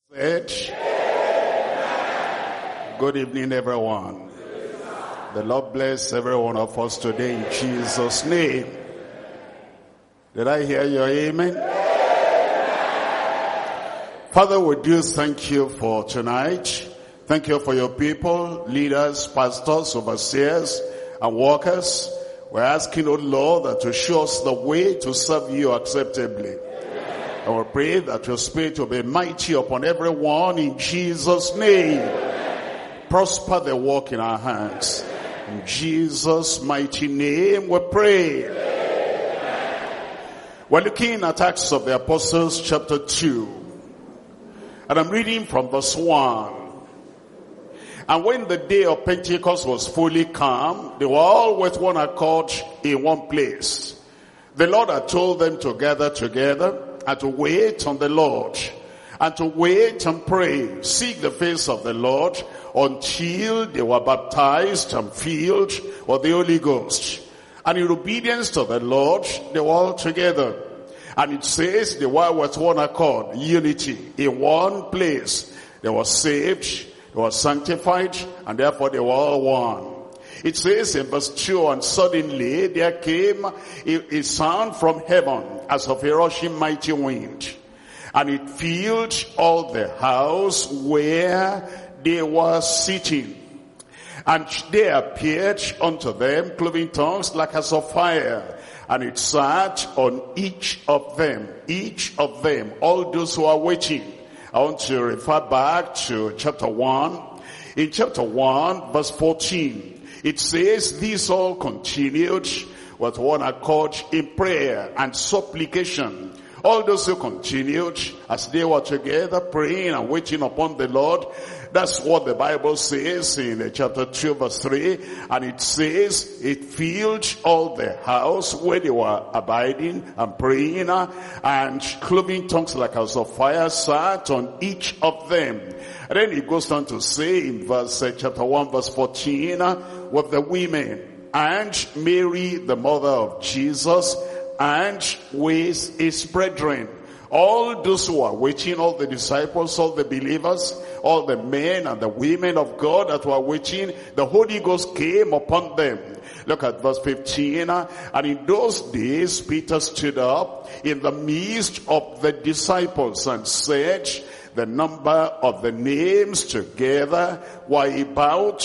Said, good evening, everyone. The Lord bless every one of us today in Jesus' name. Did I hear your amen? Father, we do thank you for tonight. Thank you for your people, leaders, pastors, overseers, and workers. We're asking, O Lord, that you show us the way to serve you acceptably. I will pray that your spirit will be mighty upon everyone in Jesus' name. Prosper the work in our hands. In Jesus' mighty name we pray. We're looking at Acts of the Apostles chapter 2. And I'm reading from verse 1. And when the day of Pentecost was fully come, they were all with one accord in one place. The Lord had told them to gather together and to wait on the Lord, and to wait and pray, seek the face of the Lord, until they were baptized and filled with the Holy Ghost. And in obedience to the Lord, they were all together. And it says they were with one accord, unity, in one place. They were saved, they were sanctified, and therefore they were all one. It says in verse 2, and suddenly there came a sound from heaven as of a rushing mighty wind, and it filled all the house where they were sitting. And there appeared unto them cloven tongues like as of fire, and it sat on each of them, all those who are waiting. I want to refer back to chapter 1. In chapter 1, verse 14, it says, these all continued with one accord in prayer and supplication. All those who continued as they were together praying and waiting upon the Lord. That's what the Bible says in chapter 2 verse 3. And it says it filled all the house where they were abiding and praying, and cloven tongues like as of fire sat on each of them. And then it goes on to say in chapter 1 verse 14, with the women and Mary the mother of Jesus, and with his brethren. All those who are waiting, all the disciples, all the believers, all the men and the women of God that were waiting, the Holy Ghost came upon them. Look at verse 15. And in those days Peter stood up in the midst of the disciples and said, the number of the names together were about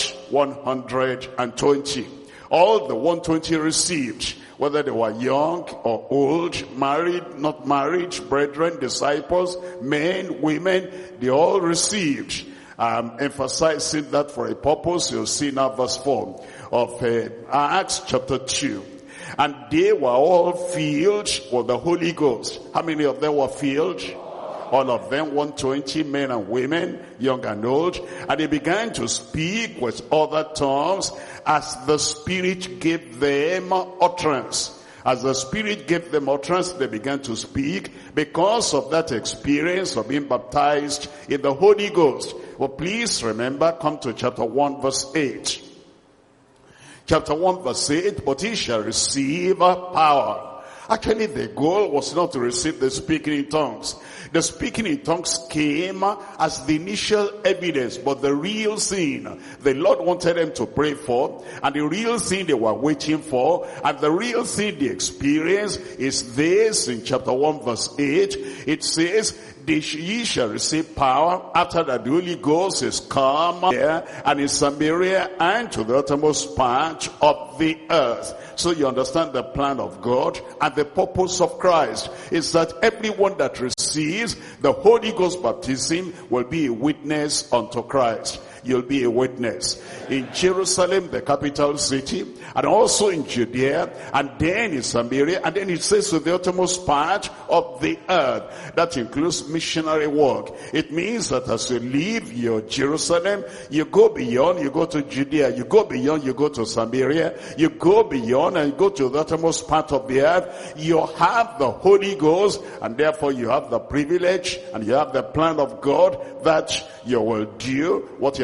120. All the 120 received, whether they were young or old, married, not married, brethren, disciples, men, women, they all received. Emphasizing that for a purpose, you'll see now verse 4 of Acts chapter 2. And they were all filled with the Holy Ghost. How many of them were filled? All of them, 120 men and women, young and old. And they began to speak with other tongues as the Spirit gave them utterance. As the Spirit gave them utterance, they began to speak because of that experience of being baptized in the Holy Ghost. Well, please remember, come to chapter 1 verse 8. Chapter 1 verse 8, but he shall receive power. Actually, the goal was not to receive the speaking in tongues. The speaking in tongues came as the initial evidence, but the real thing the Lord wanted them to pray for, and the real thing they were waiting for, and the real thing they experienced is this. In chapter 1 verse 8, it says, ye shall receive power after that the Holy Ghost is come here and in Samaria and to the uttermost part of the earth. So you understand the plan of God and the purpose of Christ is that everyone that receives the Holy Ghost baptism will be a witness unto Christ. You'll be a witness in Jerusalem, the capital city, and also in Judea, and then in Samaria, and then it says to the uttermost part of the earth. That includes missionary work. It means that as you leave your Jerusalem, you go beyond, you go to Judea, you go beyond, you go to Samaria, you go beyond and you go to the uttermost part of the earth. You have the Holy Ghost, and therefore you have the privilege and you have the plan of God that you will do what he has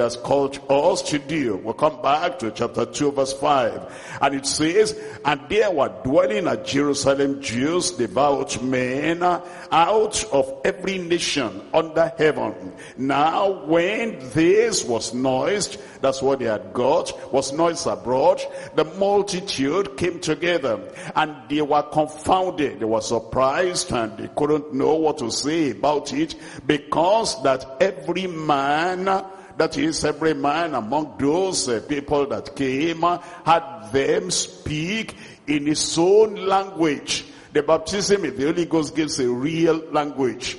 has called us to do. We'll come back to chapter 2 verse 5. And it says, and there were dwelling at Jerusalem Jews, devout men, out of every nation under heaven. Now when this was noised, that's what they had got, was noised abroad, the multitude came together, and they were confounded. They were surprised, and they couldn't know what to say about it, because that every man, that is, every man among those people that came, had them speak in his own language. The baptism in the Holy Ghost gives a real language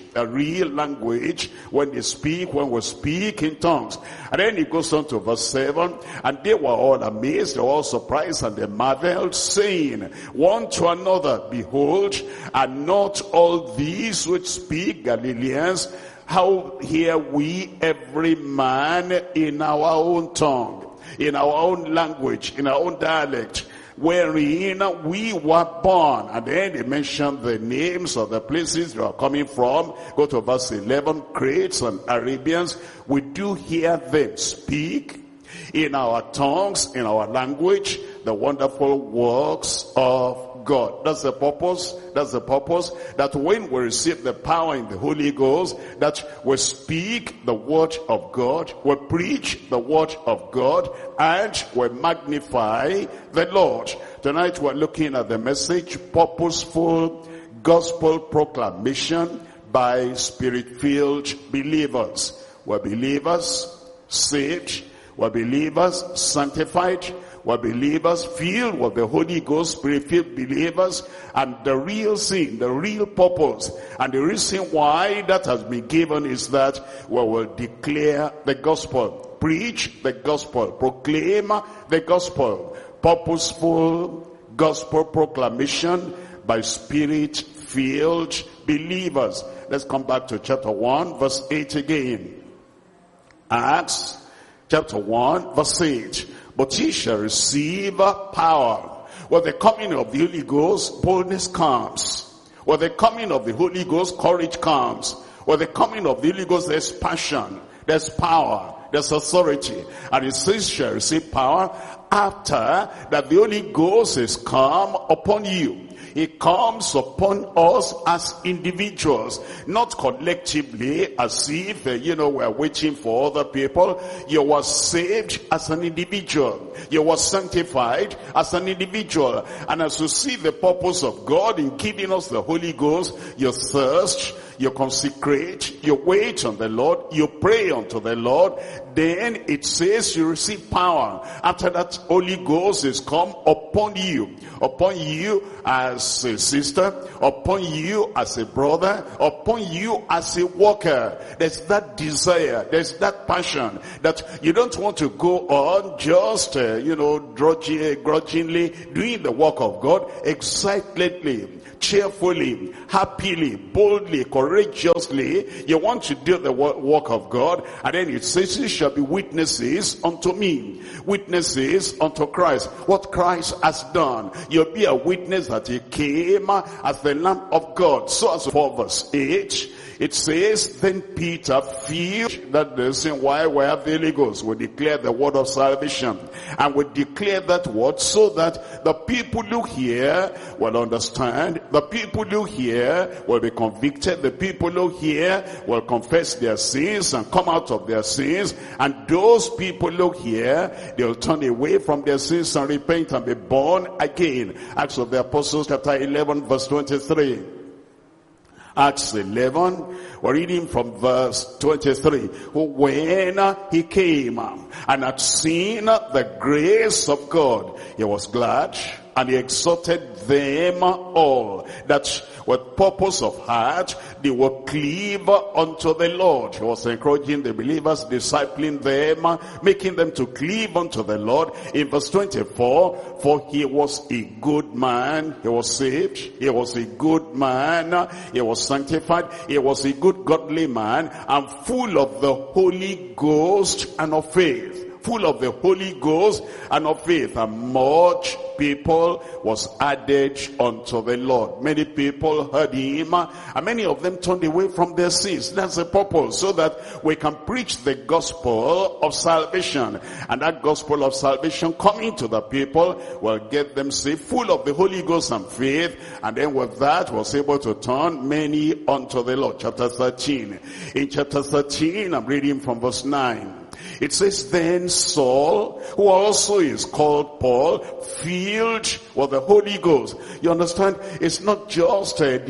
when they speak, when we speak in tongues. And then it goes on to verse 7, and they were all amazed, they were all surprised, and they marveled, saying one to another, behold, are not all these which speak Galileans? How hear we every man in our own tongue, in our own language, in our own dialect, wherein we were born? And then they mention the names of the places they are coming from. Go to verse 11. Cretes and Arabians, we do hear them speak in our tongues, in our language, the wonderful works of God. That's the purpose. That's the purpose. That when we receive the power in the Holy Ghost, that we speak the word of God, we preach the word of God, and we magnify the Lord. Tonight we're looking at the message, purposeful gospel proclamation by spirit-filled believers. We're believers saved. We're believers sanctified. We're believers filled with the Holy Ghost, spirit-filled believers. And the real sin, the real purpose, and the reason why that has been given is that we will declare the gospel, preach the gospel, proclaim the gospel. Purposeful gospel proclamation by spirit-filled believers. Let's come back to chapter 1, verse 8 again. Acts chapter 1, verse 8. But ye shall receive power. With the coming of the Holy Ghost, boldness comes. With the coming of the Holy Ghost, courage comes. With the coming of the Holy Ghost, there's passion, there's power, there's authority. And it says, shall receive power after that the Holy Ghost is come upon you. It comes upon us as individuals, not collectively, as if, we're waiting for other people. You were saved as an individual. You were sanctified as an individual. And as you see the purpose of God in giving us the Holy Ghost, you thirst, you consecrate, you wait on the Lord, you pray unto the Lord, then it says you receive power. After that, Holy Ghost is come upon you as a sister, upon you as a brother, upon you as a worker. There's that desire, there's that passion that you don't want to go on just, grudgingly doing the work of God, excitedly, cheerfully, happily, boldly, courageously. You want to do the work of God. And then it says, you shall be witnesses unto me, witnesses unto Christ. What Christ has done, you'll be a witness that he came as the Lamb of God. So as for verse 8, it says, then Peter filled, that the reason why we have the Holy Ghost. We declare the word of salvation. And we declare that word so that the people who hear will understand. The people who hear will be convicted. The people who hear will confess their sins and come out of their sins. And those people who hear, they'll turn away from their sins and repent and be born again. Acts of the Apostles chapter 11 verse 23. Acts 11, we're reading from verse 23. When he came and had seen the grace of God, he was glad, and he exhorted them all, that with purpose of heart they will cleave unto the Lord. He was encouraging the believers, discipling them, making them to cleave unto the Lord. In verse 24, for he was a good man, he was saved, he was a good man, he was sanctified, he was a good godly man, and full of the Holy Ghost and of faith. full of the Holy Ghost and of faith. And much people was added unto the Lord. Many people heard him, and many of them turned away from their sins. That's the purpose, so that we can preach the gospel of salvation. And that gospel of salvation coming to the people will get them saved, full of the Holy Ghost and faith. And then with that was able to turn many unto the Lord. Chapter 13. In chapter 13, I'm reading from verse 9. It says, then Saul, who also is called Paul, filled with the Holy Ghost. You understand? It's not just the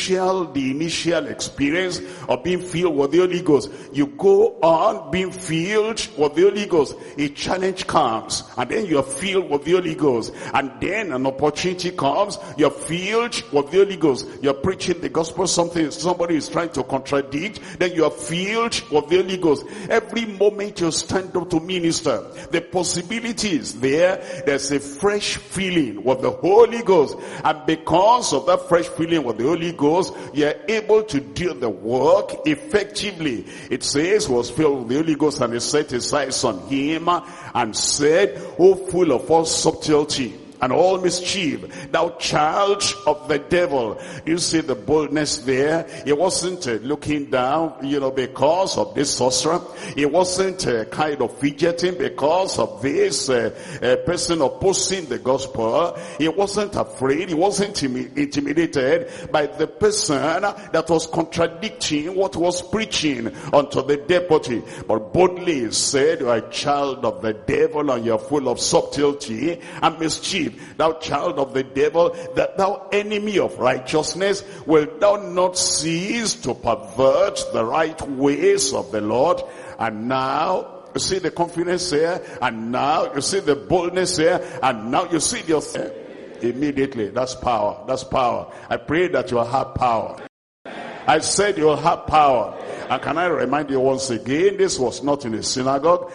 initial experience of being filled with the Holy Ghost. You go on being filled with the Holy Ghost. A challenge comes, and then you are filled with the Holy Ghost. And then an opportunity comes, you're filled with the Holy Ghost. You're preaching the gospel, somebody is trying to contradict, then you are filled with the Holy Ghost. Every moment you stand up to minister, the possibility is there. There's a fresh feeling with the Holy Ghost, and because of that fresh feeling with the Holy Ghost, you're able to do the work effectively. It says, was filled with the Holy Ghost, and he set his eyes on him and said, O full of all subtlety and all mischief, thou child of the devil. You see the boldness there? He wasn't looking down, because of this sorcerer. He wasn't kind of fidgeting because of this person opposing the gospel. He wasn't afraid. He wasn't intimidated by the person that was contradicting what was preaching unto the deputy. But boldly he said, you are a child of the devil, and you are full of subtlety and mischief. Thou child of the devil, that thou enemy of righteousness, wilt thou not cease to pervert the right ways of the Lord? And now, you see the confidence here, and now you see the boldness here, and now you see the authority. Immediately, that's power. That's power. I pray that you will have power. I said you will have power. And can I remind you once again, this was not in a synagogue.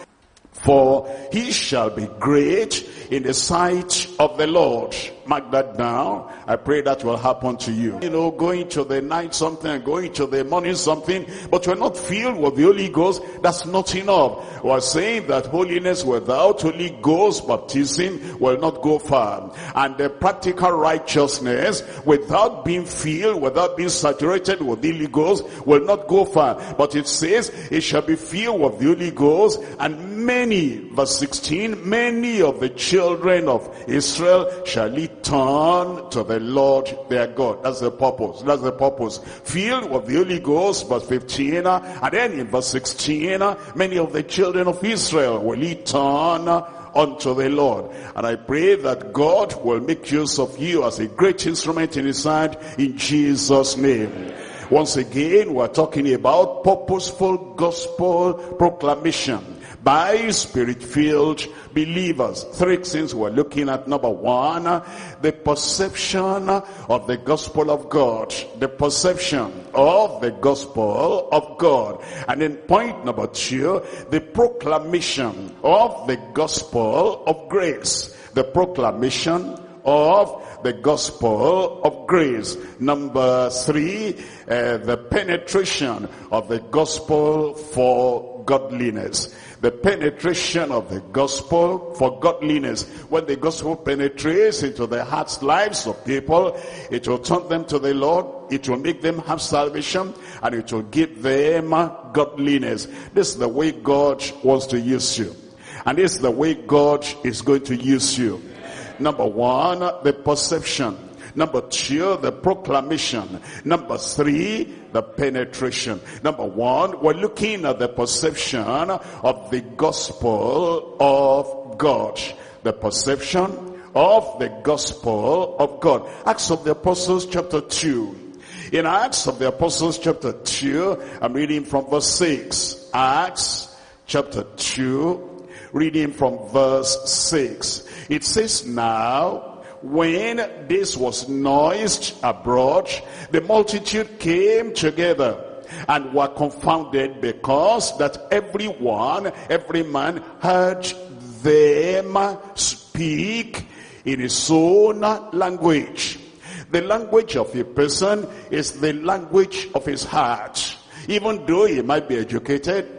For he shall be great in the sight of the Lord. Mark that down. I pray that will happen to you. Going to the night something, going to the morning something, but you're not filled with the Holy Ghost, that's not enough. We're saying that holiness without Holy Ghost baptism will not go far. And the practical righteousness without being filled, without being saturated with the Holy Ghost will not go far. But it says, it shall be filled with the Holy Ghost, and many, verse 16, many of the children of Israel shall turn to the Lord their God. That's the purpose. That's the purpose. Filled with the Holy Ghost, verse 15, and then in verse 16, many of the children of Israel will turn unto the Lord. And I pray that God will make use of you as a great instrument in his hand, in Jesus' name. Once again, we're talking about purposeful gospel proclamation by spirit-filled believers. Three things we're looking at. Number one, the perception of the gospel of God. The perception of the gospel of God. And then point number two, the proclamation of the gospel of grace. The proclamation of the gospel of grace. Number three, the penetration of the gospel for godliness. The penetration of the gospel for godliness. When the gospel penetrates into the hearts, lives of people, it will turn them to the Lord, it will make them have salvation, and it will give them godliness. This is the way God wants to use you. And this is the way God is going to use you. Number one, the perception. Number two, the proclamation. Number three, the penetration. Number one, we're looking at the perception of the gospel of God. The perception of the gospel of God. Acts of the Apostles chapter 2. In Acts of the Apostles chapter 2, I'm reading from verse 6. Acts chapter 2, reading from verse 6. It says, now, when this was noised abroad, the multitude came together and were confounded, because that every man heard them speak in his own language. The language of a person is the language of his heart. Even though he might be educated,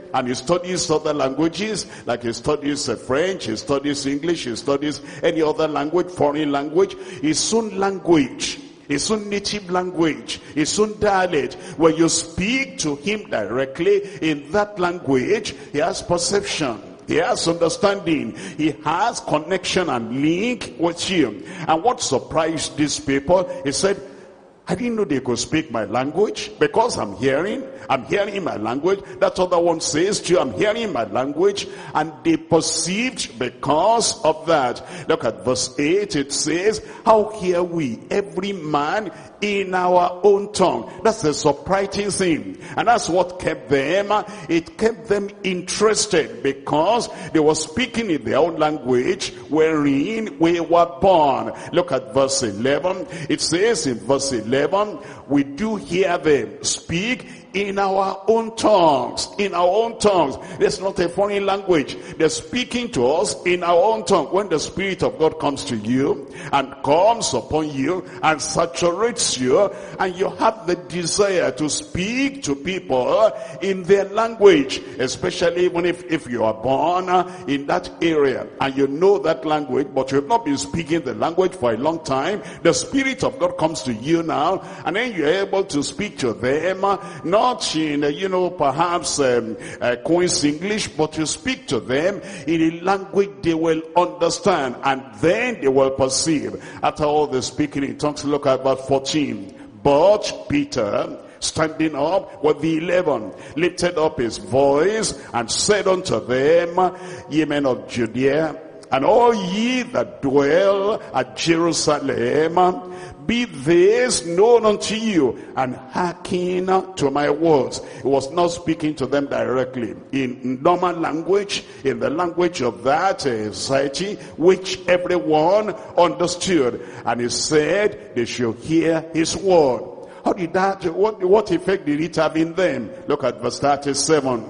and he studies other languages, like he studies French, he studies English, he studies any other language, foreign language, his own language, his own native language, his own dialect. When you speak to him directly in that language, he has perception. He has understanding. He has connection and link with you. And what surprised these people, he said, I didn't know they could speak my language, because I'm hearing my language. That other one says to you, I'm hearing my language. And they perceived because of that. Look at verse 8. It says, how hear we every man in our own tongue? That's the surprising thing. And that's what kept them. It kept them interested, because they were speaking in their own language wherein we were born. Look at verse 11. It says in verse 11, we do hear them speak in our own tongues. In our own tongues. There's not a foreign language. They're speaking to us in our own tongue. When the Spirit of God comes to you and comes upon you and saturates you, and you have the desire to speak to people in their language, especially even if you are born in that area and you know that language, but you have not been speaking the language for a long time, the Spirit of God comes to you now, and then you're able to speak to them, not in, perhaps Queen's English, but you speak to them in a language they will understand, and then they will perceive. After all the speaking in tongues, look at verse 14. But Peter, standing up with the 11, lifted up his voice and said unto them, ye men of Judea, and all ye that dwell at Jerusalem, be this known unto you, and hearken to my words. He was not speaking to them directly in normal language, in the language of that society, which everyone understood. And he said they should hear his word. How did that, what effect did it have in them? Look at verse 37.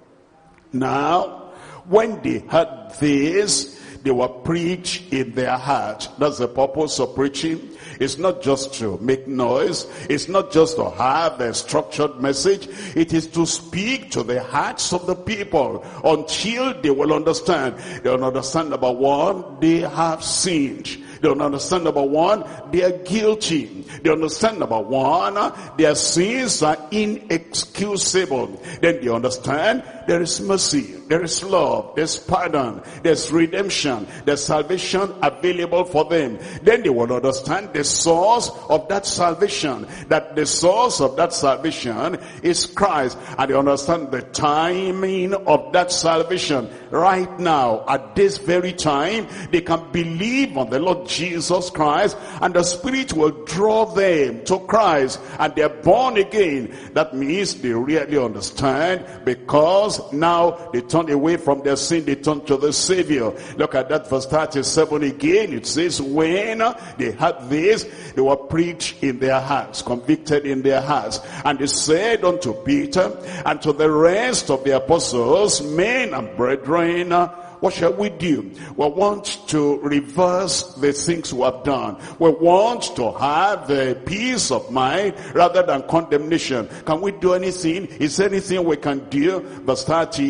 Now, when they heard this, they were preached in their heart. That's the purpose of preaching. It's not just to make noise. It's not just to have a structured message. It is to speak to the hearts of the people until they will understand. They will understand, number one, they have sinned. They will understand, number one, they are guilty. They understand, number one, their sins are inexcusable. Then they understand there is mercy, there is love, there's pardon, there's redemption, there's salvation available for them. Then they will understand the source of that salvation, that the source of that salvation is Christ. And they understand the timing of that salvation. Right now, at this very time, they can believe on the Lord Jesus Christ, and the Spirit will draw them to Christ, and they're born again. That means they really understand, because now they turn away from their sin, they turn to the Savior. Look at that verse 37 again. It says, when they had this, they were preached in their hearts, convicted in their hearts. And they said unto Peter and to the rest of the apostles, men and brethren, what shall we do? We want to reverse the things we have done. We want to have the peace of mind rather than condemnation. Can we do anything? Is there anything we can do? Verse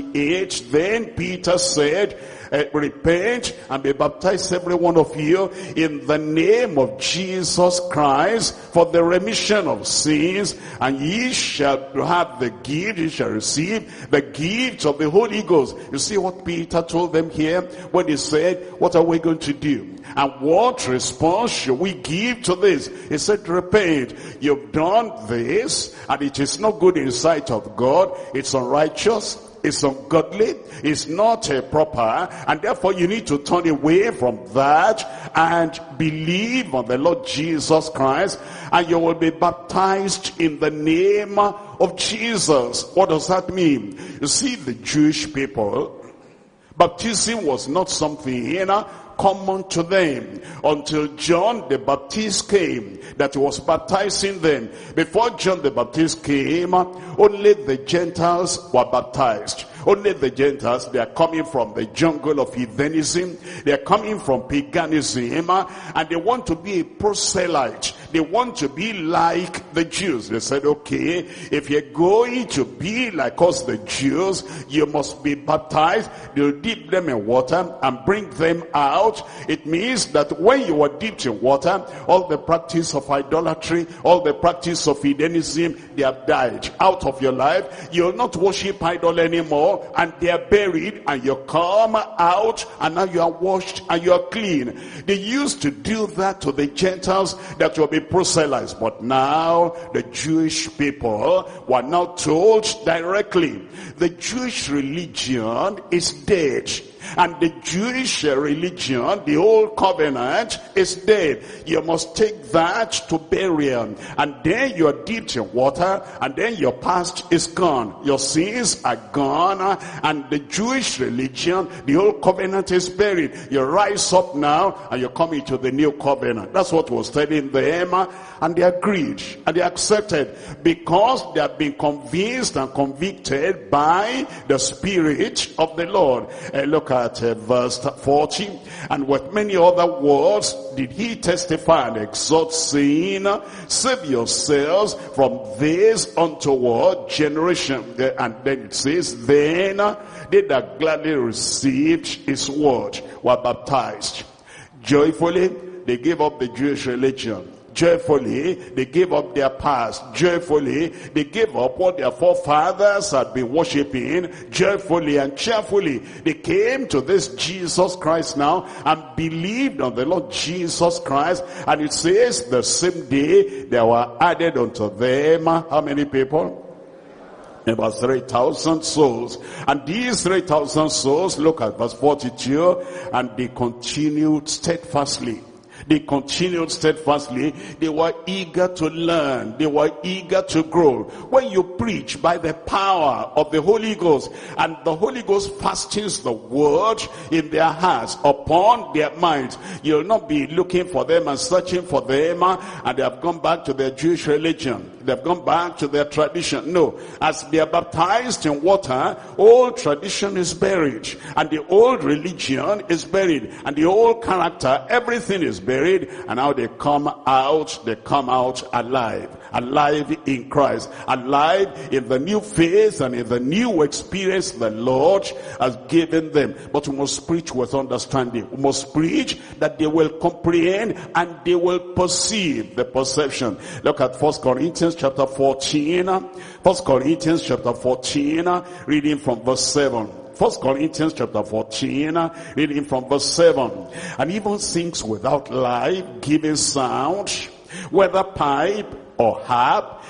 38, then Peter said, repent and be baptized, every one of you, in the name of Jesus Christ for the remission of sins, and ye shall have the gift, ye shall receive the gift of the Holy Ghost. You see what Peter told them here when he said, what are we going to do? And what response should we give to this? He said, repent. You've done this, and it is not good in the sight of God. It's unrighteous. It's ungodly, it's not proper, and therefore you need to turn away from that and believe on the Lord Jesus Christ, and you will be baptized in the name of Jesus. What does that mean? You see, the Jewish people, baptism was not something common to them until John the Baptist came, that was baptizing them. Before John the Baptist came, only the Gentiles were baptized. Only the Gentiles. They are coming from the jungle of heathenism. They are coming from paganism, and they want to be a proselyte. They want to be like the Jews. They said, okay, if you're going to be like us, the Jews, you must be baptized. They'll dip them in water and bring them out. It means that when you are dipped in water, all the practice of idolatry, all the practice of hedonism, they have died out of your life. You'll not worship idol anymore, and they are buried, and you come out, and now you are washed and you are clean. They used to do that to the Gentiles that will be proselytes, but now the Jewish people were now told directly, the Jewish religion is dead. And the Jewish religion, the old covenant, is dead. You must take that to burial. And then you are dipped in water, and then your past is gone. Your sins are gone, and the Jewish religion, the old covenant, is buried. You rise up now, and you come into the new covenant. That's what was telling them, and they agreed, and they accepted, because they have been convinced and convicted by the Spirit of the Lord. Look at verse 40. And with many other words did he testify and exhort, saying, save yourselves from this untoward generation. And then it says, then they that gladly received his word were baptized. Joyfully they gave up the Jewish religion. Joyfully, they gave up their past. Joyfully, they gave up what their forefathers had been worshiping. Joyfully and cheerfully, they came to this Jesus Christ now and believed on the Lord Jesus Christ. And it says the same day there were added unto them, how many people? About 3,000 souls. And these 3,000 souls, look at verse 42, and they continued steadfastly. They continued steadfastly. They were eager to learn. They were eager to grow. When you preach by the power of the Holy Ghost, and the Holy Ghost fastens the word in their hearts, upon their minds, you'll not be looking for them and searching for them, and they have gone back to their Jewish religion. They've gone back to their tradition. No. As they are baptized in water, old tradition is buried, and the old religion is buried, and the old character, everything is buried. And now they come out alive in Christ, alive in the new faith and in the new experience the Lord has given them. But we must preach with understanding. We must preach that they will comprehend and they will perceive the perception. Look at 1 Corinthians chapter 14. 1 Corinthians chapter 14, reading from verse 7. 1 Corinthians chapter 14, reading from verse 7. And even things without life giving sound, whether pipe or harp,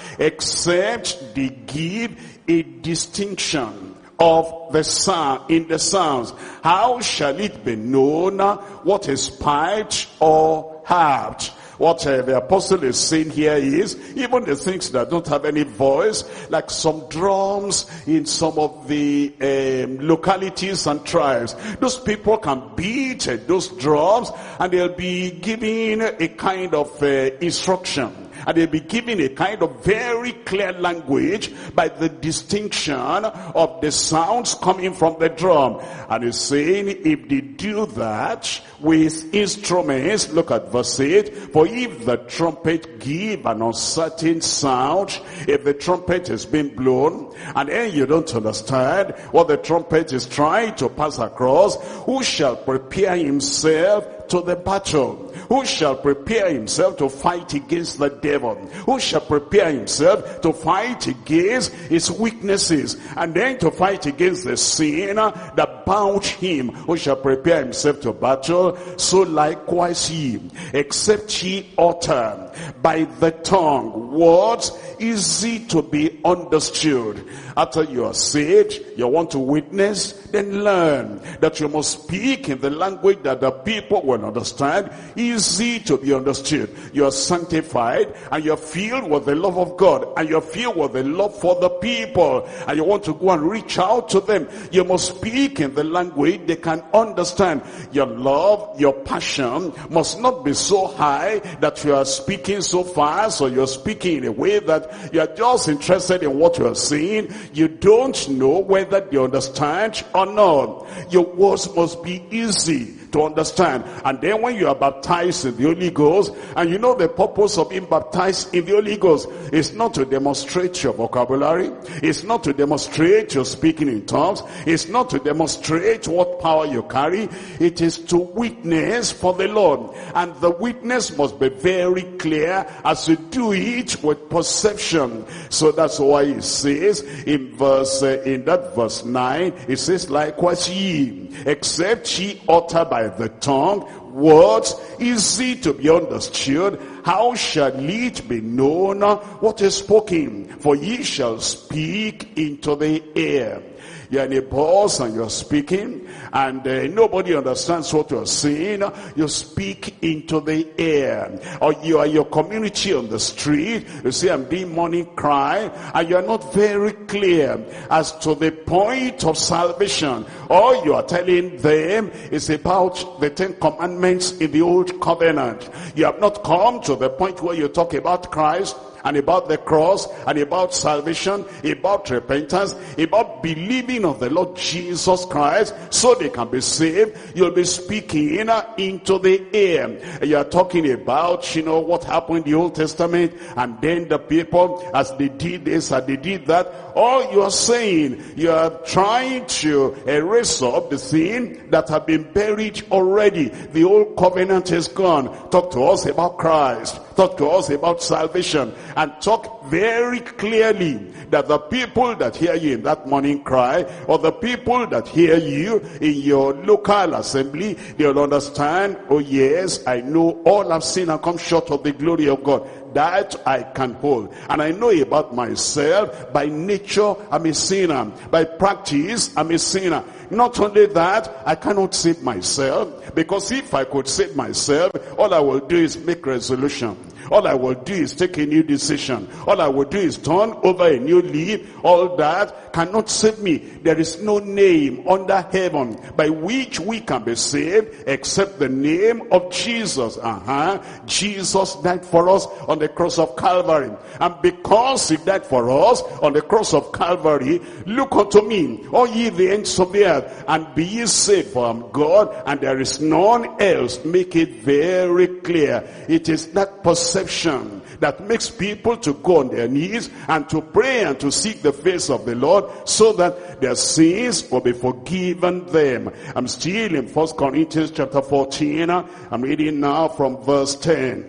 except they give a distinction of the sound in the sounds. How shall it be known what is piped or harped? What the apostle is saying here is, even the things that don't have any voice, like some drums in some of the localities and tribes, those people can beat those drums, and they'll be giving a kind of instruction. And they'll be giving a kind of very clear language by the distinction of the sounds coming from the drum. And he's saying, if they do that with instruments, look at verse 8, for if the trumpet give an uncertain sound, if the trumpet is being blown, and then you don't understand what the trumpet is trying to pass across, who shall prepare himself to the battle? Who shall prepare himself to fight against the devil? Who shall prepare himself to fight against his weaknesses, and then to fight against the sin that bound him? Who shall prepare himself to battle? So likewise ye, except ye utter by the tongue words easy to be understood. After you are saved, you want to witness, then learn that you must speak in the language that the people will understand, easy to be understood. You are sanctified, and you're filled with the love of God, and you're filled with the love for the people, and you want to go and reach out to them. You must speak in the language they can understand. Your love, your passion must not be so high that you are speaking so fast, or you're speaking in a way that you are just interested in what you are saying. You don't know whether they understand or not. Your words must be easy to understand. And then when you are baptized in the Holy Ghost, and you know the purpose of being baptized in the Holy Ghost is not to demonstrate your vocabulary, it's not to demonstrate your speaking in tongues, it's not to demonstrate what power you carry, it is to witness for the Lord. And the witness must be very clear as you do it with perception. So that's why it says in that verse 9, it says, likewise ye, except ye utter by the tongue words easy to be understood, how shall it be known what is spoken? For ye shall speak into the air. You're in a bus and you're speaking, and nobody understands what you're saying. You speak into the air. Or you are your community on the street. You say, I'm doing morning cry, and you're not very clear as to the point of salvation. All you are telling them is about the 10 commandments in the old covenant. You have not come to the point where you talk about Christ, and about the cross, and about salvation, about repentance, about believing of the Lord Jesus Christ, so they can be saved. You'll be speaking into the air. You are talking about, what happened in the Old Testament, and then the people, as they did this and they did that. All you are saying, you are trying to erase up the sin that have been buried already. The old covenant is gone. Talk to us about Christ. Talk to us about salvation. And talk very clearly that the people that hear you in that morning cry, or the people that hear you in your local assembly, they'll understand, oh yes, I know all I've seen and come short of the glory of God. That I can hold. And I know about myself. By nature, I'm a sinner. By practice, I'm a sinner. Not only that, I cannot save myself. Because if I could save myself, all I will do is make resolution. All I will do is take a new decision. All I will do is turn over a new leaf. All that cannot save me. There is no name under heaven by which we can be saved except the name of Jesus. Jesus died for us on the cross of Calvary. And because he died for us on the cross of Calvary, look unto me, all ye the ends of the earth, and be ye saved, for I am God, and there is none else. Make it very clear. It is that perception that makes people to go on their knees and to pray and to seek the face of the Lord, so that their sins will be forgiven them. I'm still in 1 Corinthians chapter 14. I'm reading now from verse 10.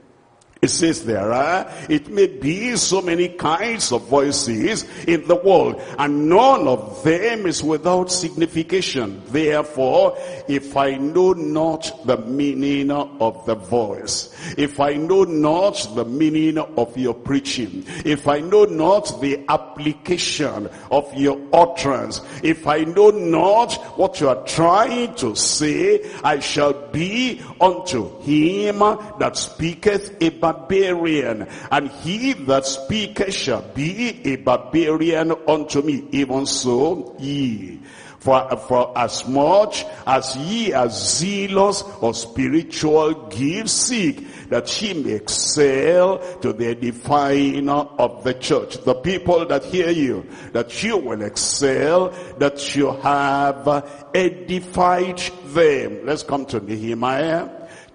It says there, it may be so many kinds of voices in the world, and none of them is without signification. Therefore, if I know not the meaning of the voice, if I know not the meaning of your preaching, if I know not the application of your utterance, if I know not what you are trying to say, I shall be unto him that speaketh a barbarian, and he that speaketh shall be a barbarian unto me. Even so ye, for as much as ye are zealous of spiritual gifts, seek that ye may excel to the edifying of the church. The people that hear you, that you will excel, that you have edified them. Let's come to Nehemiah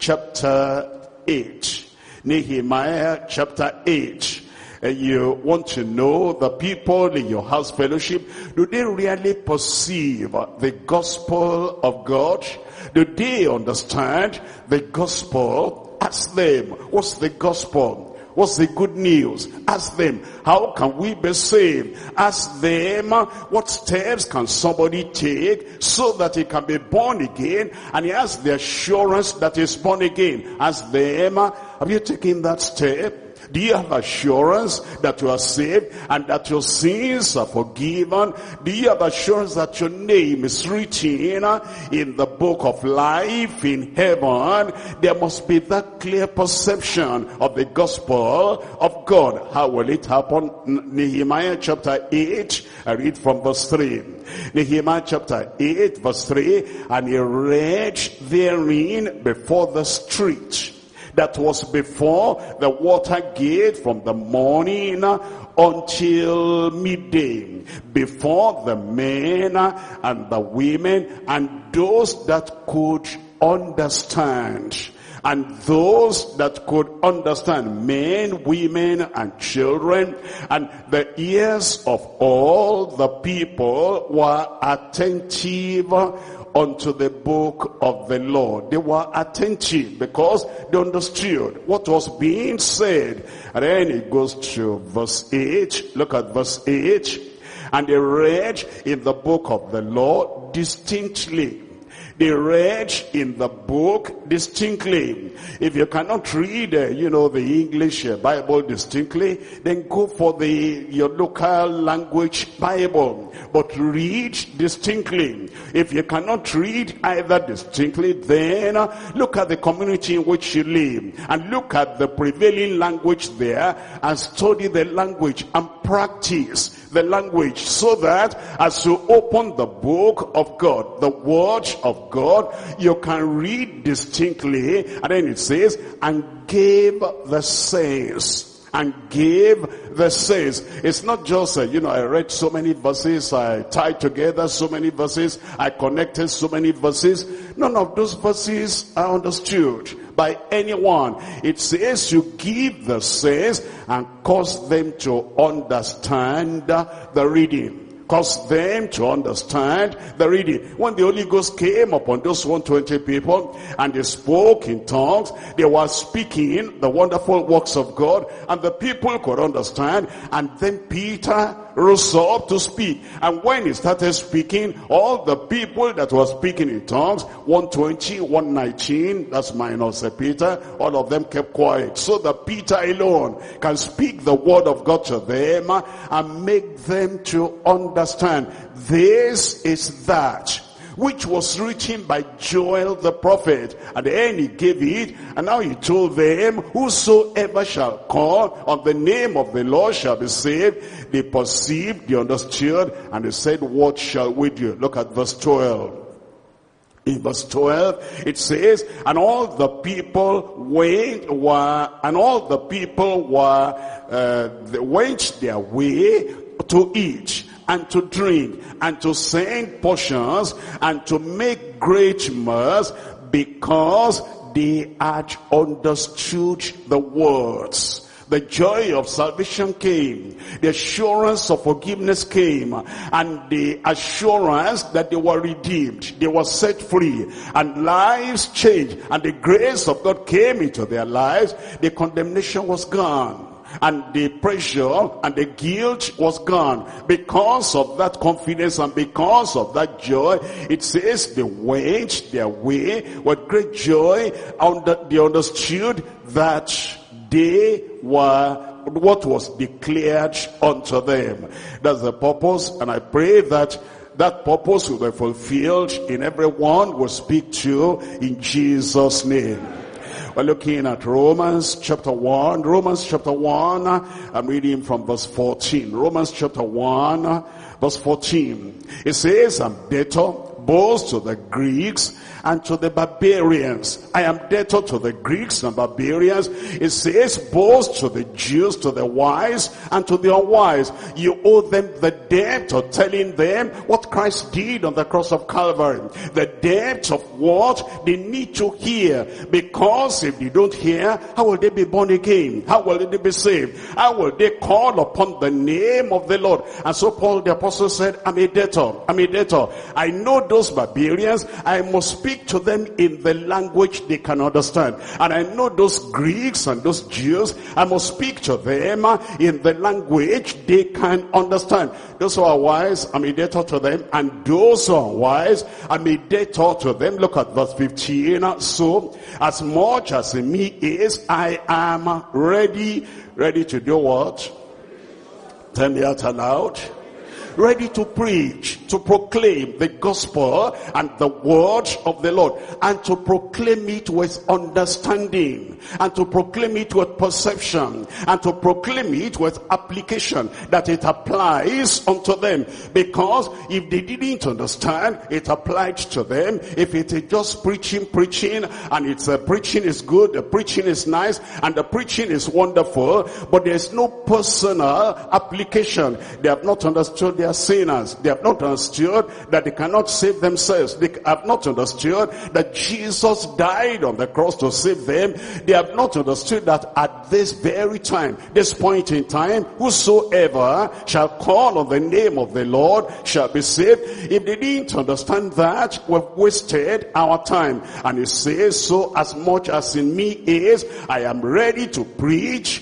chapter 8. Nehemiah chapter 8. You want to know the people in your house fellowship, do they really perceive the gospel of God? Do they understand the gospel? Ask them, what's the gospel? What's the good news? Ask them, how can we be saved? Ask them, what steps can somebody take so that he can be born again? And he has the assurance that he's born again. Ask them, have you taken that step? Do you have assurance that you are saved and that your sins are forgiven? Do you have assurance that your name is written in the book of life in heaven? There must be that clear perception of the gospel of God. How will it happen? Nehemiah chapter 8, I read from verse 3. Nehemiah chapter 8 verse 3, and he read therein before the street that was before the water gate from the morning until midday, before the men and the women and those that could understand. And those that could understand, men, women, and children, and the ears of all the people were attentive unto the book of the Lord. They were attentive because they understood what was being said. And then it goes to verse 8. Look at verse 8. And they read in the book of the Lord distinctly. They read in the book distinctly. If you cannot read, the English Bible distinctly, then go for your local language Bible. But read distinctly. If you cannot read either distinctly, then look at the community in which you live. And look at the prevailing language there and study the language and practice the language, so that as you open the book of God, the word of God, you can read distinctly. And then it says, and gave the sense. And gave the sense. It's not just, I read so many verses, I tied together so many verses, I connected so many verses. None of those verses are understood by anyone. It says you give the sense and cause them to understand the reading. Cause them to understand the reading. When the Holy Ghost came upon those 120 people and they spoke in tongues, they were speaking the wonderful works of God, and the people could understand. And then Peter rose up to speak. And when he started speaking, all the people that were speaking in tongues, 120, 119, that's minus Peter, all of them kept quiet. So that Peter alone can speak the word of God to them and make them to understand. This is that which was written by Joel the prophet. And then he gave it, and now he told them, whosoever shall call on the name of the Lord shall be saved. They perceived, they understood, and they said, what shall we do? Look at verse 12. In verse 12, it says, and all the people went their way to eat and to drink, and to send portions, and to make great mirth, because they had understood the words. The joy of salvation came. The assurance of forgiveness came. And the assurance that they were redeemed. They were set free. And lives changed. And the grace of God came into their lives. The condemnation was gone. And the pressure and the guilt was gone. Because of that confidence and because of that joy, it says they went their way with great joy. They understood that they were what was declared unto them. That's the purpose, and I pray that that purpose will be fulfilled in everyone we'll speak to in Jesus' name. We're looking at Romans chapter 1. Romans chapter 1, I'm reading from verse 14. Romans chapter 1, verse 14. It says, I'm debtor both to the Greeks and to the barbarians. I am debtor to the Greeks and barbarians. It says both to the Jews, to the wise and to the unwise. You owe them the debt of telling them what Christ did on the cross of Calvary. The debt of what they need to hear. Because if they don't hear, how will they be born again? How will they be saved? How will they call upon the name of the Lord? And so Paul the apostle said, I'm a debtor. I'm a debtor. I know those barbarians. I must speak to them in the language they can understand. And I know those Greeks and those Jews, I must speak to them in the language they can understand. Those who are wise, I'm a debtor to them. And those who are wise, I'm a debtor to them. Look at verse 15. So, as much as in me is, I am ready. Ready to do what? Tell me out aloud. Ready to preach, to proclaim the gospel and the word of the Lord, and to proclaim it with understanding, and to proclaim it with perception, and to proclaim it with application, that it applies unto them. Because if they didn't understand, it applied to them. If it is just preaching, and it's preaching is good, the preaching is nice, and the preaching is wonderful, but there's no personal application. They have not understood their sinners. They have not understood that they cannot save themselves. They have not understood that Jesus died on the cross to save them. They have not understood that at this very time, this point in time, whosoever shall call on the name of the Lord shall be saved. If they didn't understand that, we've wasted our time. And it says, so as much as in me is, I am ready to preach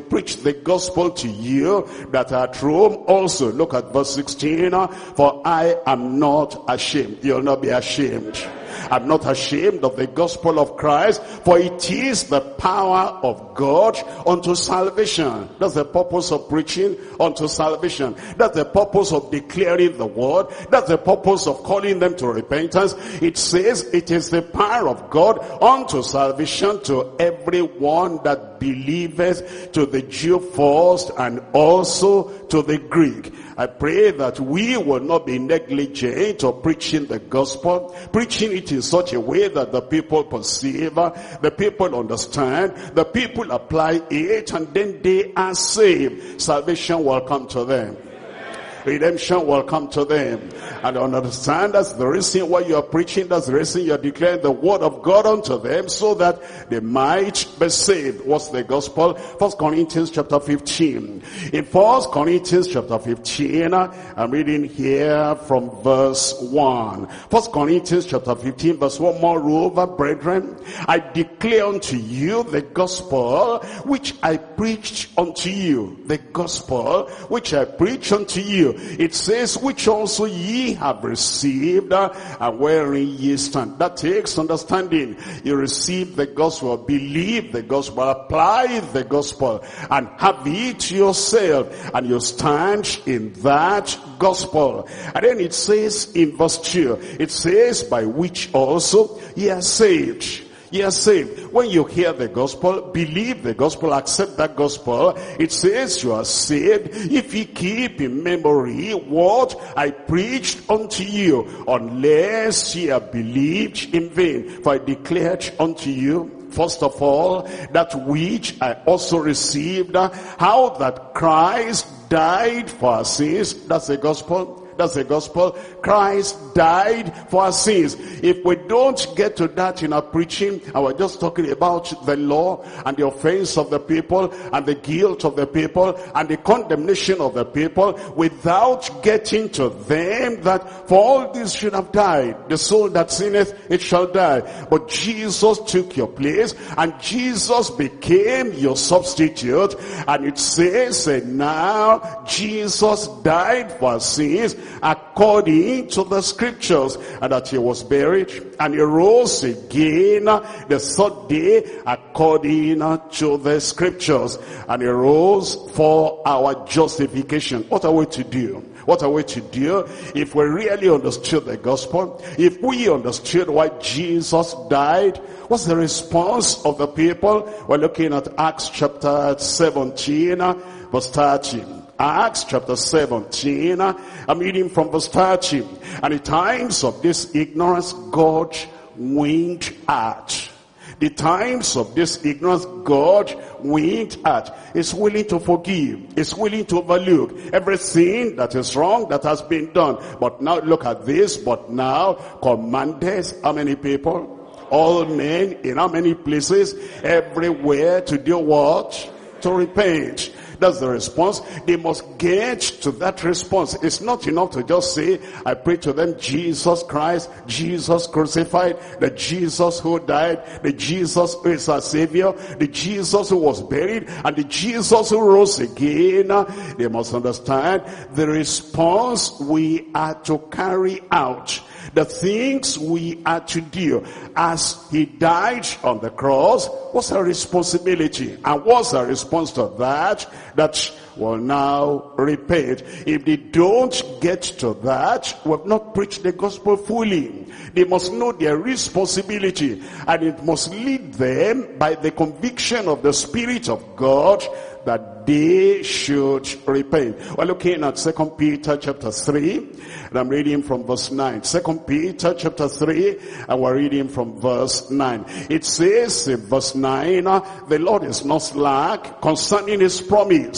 the gospel to you that are at Rome also. Look at verse 16. For I am not ashamed. You'll not be ashamed. I'm not ashamed of the gospel of Christ, for it is the power of God unto salvation. That's the purpose of preaching, unto salvation. That's the purpose of declaring the word. That's the purpose of calling them to repentance. It says it is the power of God unto salvation to everyone that believeth, to the Jew first and also to the Greek. I pray that we will not be negligent of preaching the gospel, preaching it in such a way that the people perceive, the people understand, the people apply it, and then they are saved. Salvation will come to them. Redemption will come to them. And understand that's the reason why you are preaching, that's the reason you are declaring the word of God unto them, so that they might be saved. What's the gospel? 1 Corinthians chapter 15. In 1 Corinthians chapter 15, I'm reading here from verse 1. 1 Corinthians chapter 15 verse 1. Moreover, brethren, I declare unto you the gospel which I preached unto you. The gospel which I preached unto you. It says, which also ye have received, and wherein ye stand. That takes understanding. You receive the gospel, believe the gospel, apply the gospel, and have it yourself, and you stand in that gospel. And then it says in verse 2, it says, by which also ye are saved. You are saved. When you hear the gospel, believe the gospel, accept that gospel, it says you are saved if you keep in memory what I preached unto you, unless ye have believed in vain. For I declared unto you, first of all, that which I also received, how that Christ died for our sins. That's the gospel. That's the gospel. Christ died for our sins. If we don't get to that in our preaching, and we're just talking about the law and the offense of the people and the guilt of the people and the condemnation of the people, without getting to them that for all this should have died. The soul that sinneth, it shall die. But Jesus took your place, and Jesus became your substitute. And it says, and now Jesus died for our sins according to the scriptures, and that he was buried, and he rose again the third day according to the scriptures, and he rose for our justification. What are we to do? What are we to do if we really understood the gospel? If we understood why Jesus died, what's the response of the people? We're looking at Acts chapter 17, verse 13. Acts chapter 17, I'm reading from verse 30. And in times of this ignorance, God winked at. The times of this ignorance, God winked at. Is willing to forgive. Is willing to overlook everything that is wrong that has been done. But now look at this. But now commandeth how many people? All men in how many places? Everywhere to do what? To repent. That's the response. They must get to that response. It's not enough to just say, I pray to them, Jesus Christ, Jesus crucified, the Jesus who died, the Jesus who is our Savior, the Jesus who was buried, and the Jesus who rose again. They must understand the response we are to carry out. The things we are to do. As he died on the cross, what's our responsibility? And what's our response to that? That will now repent. If they don't get to that, we have not preached the gospel fully. They must know their responsibility, and it must lead them by the conviction of the Spirit of God that they should repent. We're looking at 2 Peter chapter 3, and I'm reading from verse 9. 2 Peter chapter 3, and we're reading from verse 9. It says in verse 9, the Lord is not slack concerning his promise,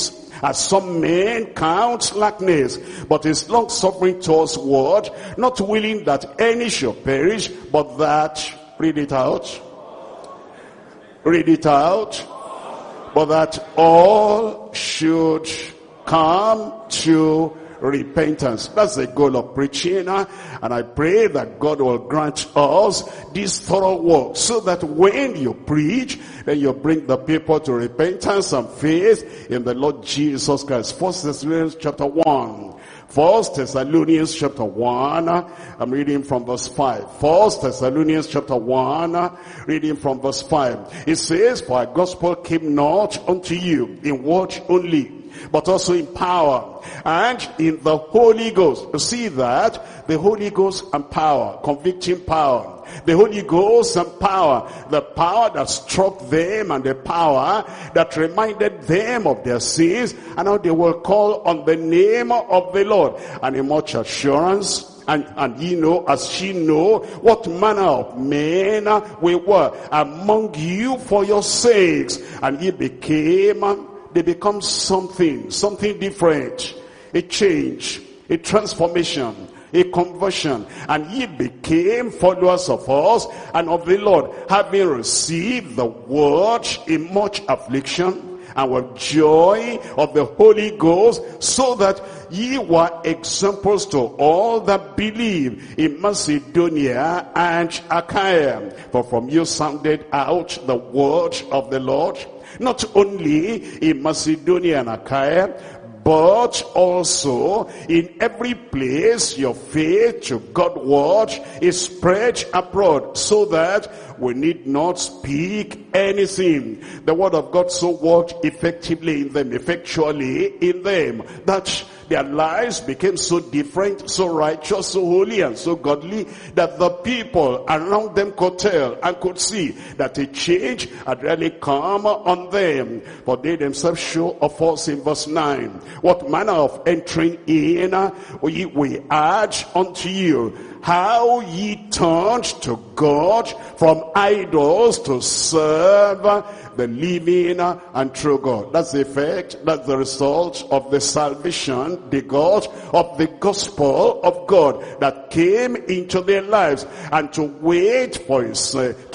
as some men count slackness, but is long-suffering towards word, not willing that any should perish, but that, read it out, but that all should come to repentance. That's the goal of preaching, and I pray that God will grant us this thorough work, so that when you preach, then you bring the people to repentance and faith in the Lord Jesus Christ. 1 Thessalonians chapter 1. 1 Thessalonians chapter 1, I'm reading from verse 5. 1 Thessalonians chapter 1, reading from verse 5. It says, for our gospel came not unto you in word only, but also in power and in the Holy Ghost. You see that? The Holy Ghost and power, convicting power. The Holy Ghost and power, the power that struck them and the power that reminded them of their sins, and now they will call on the name of the Lord. And in much assurance, and ye know, as ye know, what manner of men we were among you for your sakes. And ye they become something different, a change, a transformation, a conversion, and ye became followers of us and of the Lord, having received the word in much affliction and with joy of the Holy Ghost, so that ye were examples to all that believe in Macedonia and Achaia. For from you sounded out the word of the Lord, not only in Macedonia and Achaia, but also in every place your faith to God's word is spread abroad, so that we need not speak anything. The word of God so worked effectively in them, effectually in them, that their lives became so different, so righteous, so holy, and so godly, that the people around them could tell and could see that a change had really come on them. For they themselves show of us in verse 9, what manner of entering in we add unto you, how ye turned to God from idols to serve the living and true God. That's the effect, that's the result of the salvation they got of the gospel of God that came into their lives, and to wait for his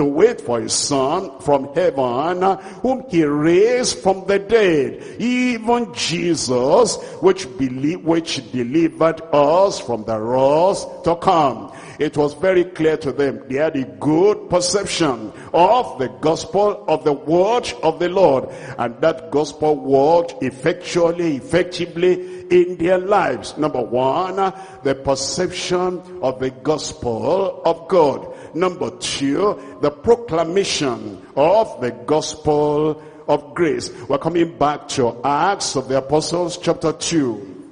son from heaven, whom he raised from the dead, even Jesus, which delivered us from the wrath to come. It was very clear to them. They had a good perception of the gospel, of the word of the Lord. And that gospel worked effectively in their lives. Number one, the perception of the gospel of God. Number two, the proclamation of the gospel of grace. We're coming back to Acts of the Apostles chapter 2.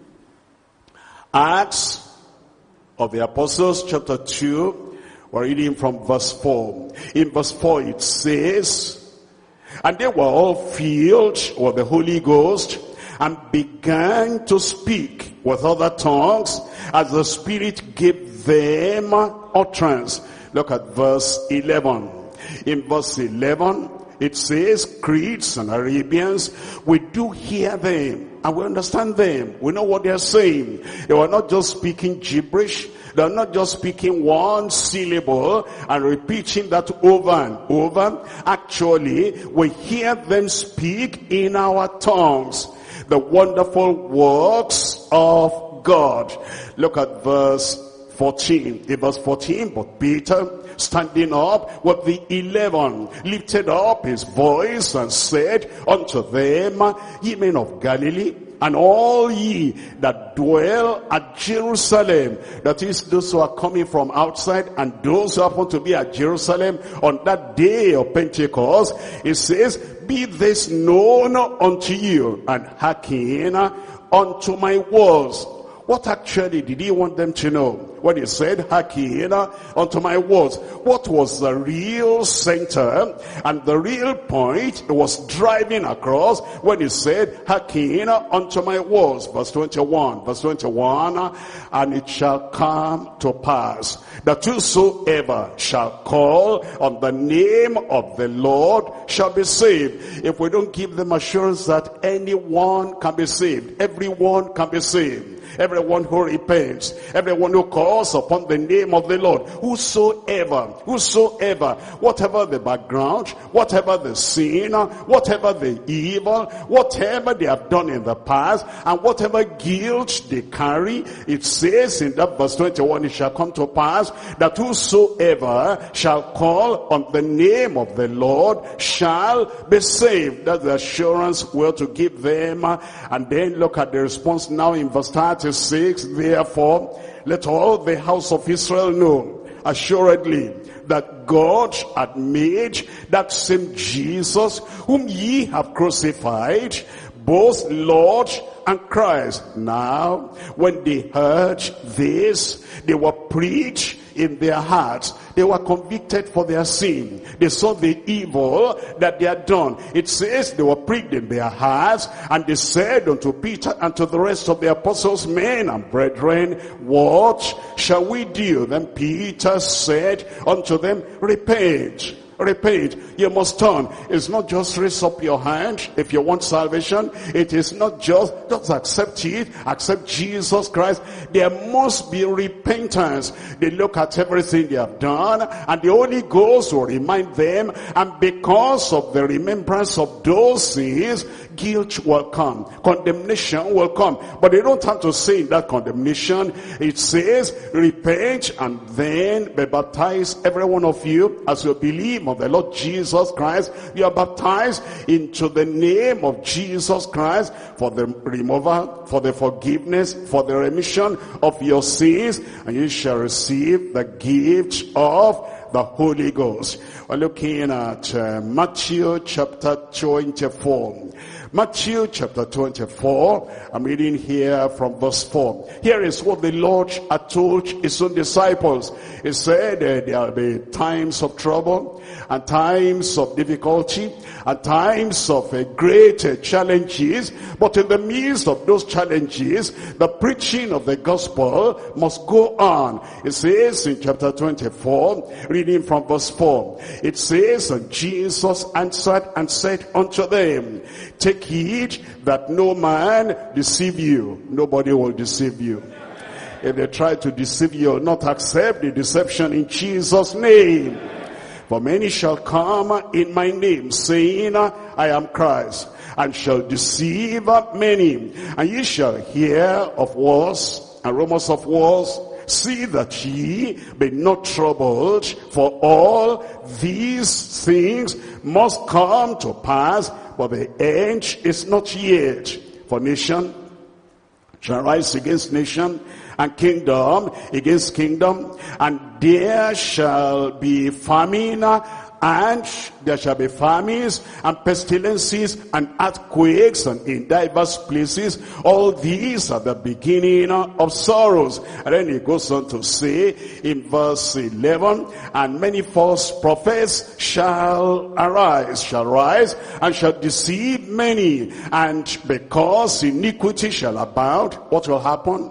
Acts of the Apostles chapter 2, we're reading from verse 4. In verse 4 it says, and they were all filled with the Holy Ghost, and began to speak with other tongues as the Spirit gave them utterance. Look at verse 11. In verse 11 it says, Cretes and Arabians, we do hear them, and we understand them. We know what they're saying. They were not just speaking gibberish. They're not just speaking one syllable and repeating that over and over. Actually, we hear them speak in our tongues the wonderful works of God. Look at verse 14. In verse 14, but Peter, standing up with the 11, lifted up his voice and said unto them, ye men of Galilee, and all ye that dwell at Jerusalem, that is, those who are coming from outside and those who happen to be at Jerusalem on that day of Pentecost, it says, be this known unto you, and hearken unto my words. what actually did he want them to know? When he said, hearken unto my words, what was the real center and the real point he was driving across when he said, hearken unto my words? Verse 21, and it shall come to pass that whosoever shall call on the name of the Lord shall be saved. If we don't give them assurance that anyone can be saved, everyone can be saved. Everyone who repents, everyone who calls upon the name of the Lord, whosoever, whatever the background, whatever the sin, whatever the evil, whatever they have done in the past, and whatever guilt they carry, it says in that verse 21, it shall come to pass that whosoever shall call on the name of the Lord shall be saved. That's the assurance we're to give them. And then look at the response now in verse 36. Therefore, let all the house of Israel know assuredly that God had made that same Jesus whom ye have crucified, both Lord and Christ. Now, when they heard this, they were preached in their hearts. They were convicted for their sin. They saw the evil that they had done. It says they were pricked in their hearts, and they said unto Peter and to the rest of the apostles, men and brethren, what shall we do? Then Peter said unto them, repent. Repent. You must turn. It's not just raise up your hand if you want salvation. It is not just accept it. Accept Jesus Christ. There must be repentance. They look at everything they have done, and the Holy Ghost will remind them, and because of the remembrance of those sins, guilt will come, condemnation will come. But they don't have to say in that condemnation. It says, repent and then be baptized, every one of you, as you believe of the Lord Jesus Christ. You are baptized into the name of Jesus Christ for the removal, for the forgiveness, for the remission of your sins, and you shall receive the gift of the Holy Ghost. We're looking at Matthew chapter 24. Matthew chapter 24, I'm reading here from verse 4. Here is what the Lord had told his own disciples. He said there will be times of trouble and times of difficulty and times of great challenges. But in the midst of those challenges, the preaching of the gospel must go on. It says in chapter 24, reading from verse 4, it says, and Jesus answered and said unto them, take heed that no man deceive you. Nobody will deceive you. If they try to deceive you, not accept the deception in Jesus' name. For many shall come in my name, saying, I am Christ, and shall deceive many. And ye shall hear of wars and rumors of wars. See that ye be not troubled, for all these things must come to pass, but the end is not yet. For nation shall rise against nation, and kingdom against kingdom, and there shall be famine, and there shall be famines and pestilences and earthquakes, and in diverse places. All these are the beginning of sorrows. And then he goes on to say in verse 11, and many false prophets shall rise and shall deceive many. And because iniquity shall abound, what will happen?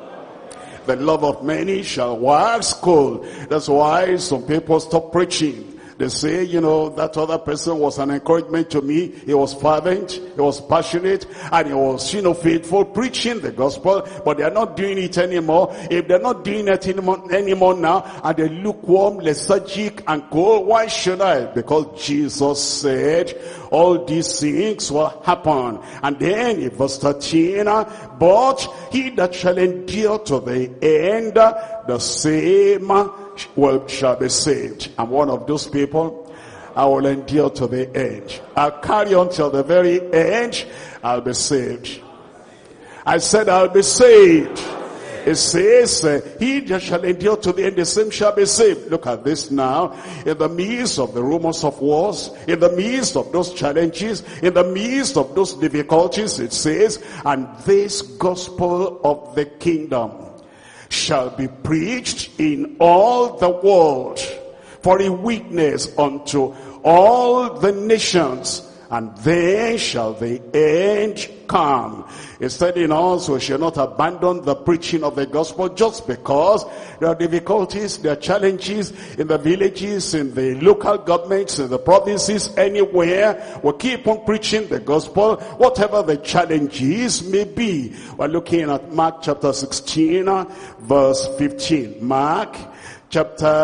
The love of many shall wax cold. That's why some people stop preaching. They say, you know, that other person was an encouragement to me. He was fervent, he was passionate, and he was, faithful, preaching the gospel, but they are not doing it anymore. If they're not doing it anymore now, and they're lukewarm, lethargic, and cold, why should I? Because Jesus said, all these things will happen. And then in verse 13, but he that shall endure to the end, the same shall be saved. I'm one of those people. I will endure to the end. I'll carry on till the very end. I'll be saved. I said I'll be saved. It says, he that shall endure to the end, the same shall be saved. Look at this now. In the midst of the rumors of wars, in the midst of those challenges, in the midst of those difficulties, it says, and this gospel of the kingdom shall be preached in all the world for a witness unto all the nations, and then shall the end come. It's telling us we shall not abandon the preaching of the gospel just because there are difficulties, there are challenges in the villages, in the local governments, in the provinces, anywhere. We'll keep on preaching the gospel, whatever the challenges may be. We're looking at Mark chapter 16, verse 15. Mark chapter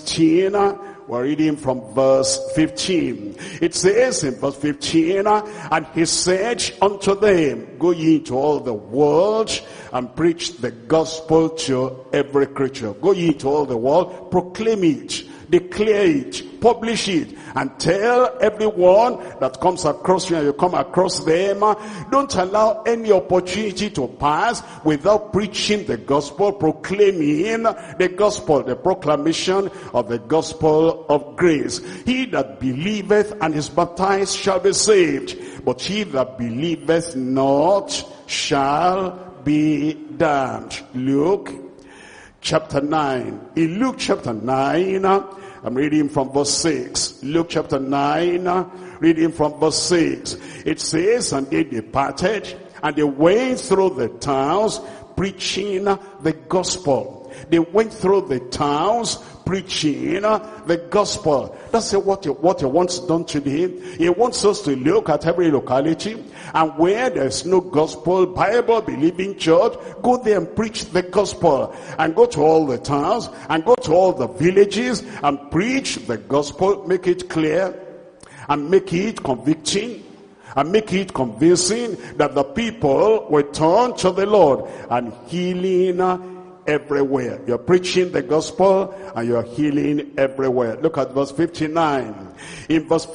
16, we're reading from verse 15. It says in verse 15, and he said unto them, go ye into all the world and preach the gospel to every creature. Go ye into all the world, proclaim it, declare it, publish it, and tell everyone that comes across you and you come across them. Don't allow any opportunity to pass without preaching the gospel, proclaiming the gospel, the proclamation of the gospel of grace. He that believeth and is baptized shall be saved, but he that believeth not shall be damned. Luke chapter 9. In Luke chapter 9, I'm reading from verse 6. Luke chapter 9, reading from verse 6. It says, and they departed, and they went through the towns, preaching the gospel. They went through the towns, preaching the gospel. That's what he wants done today. He wants us to look at every locality, and where there's no gospel, Bible believing church, go there and preach the gospel, and go to all the towns, and go to all the villages, and preach the gospel, make it clear, and make it convicting, and make it convincing, that the people will turn to the Lord, and healing everywhere. You're preaching the gospel and you're healing everywhere. Look at verse 59. In verse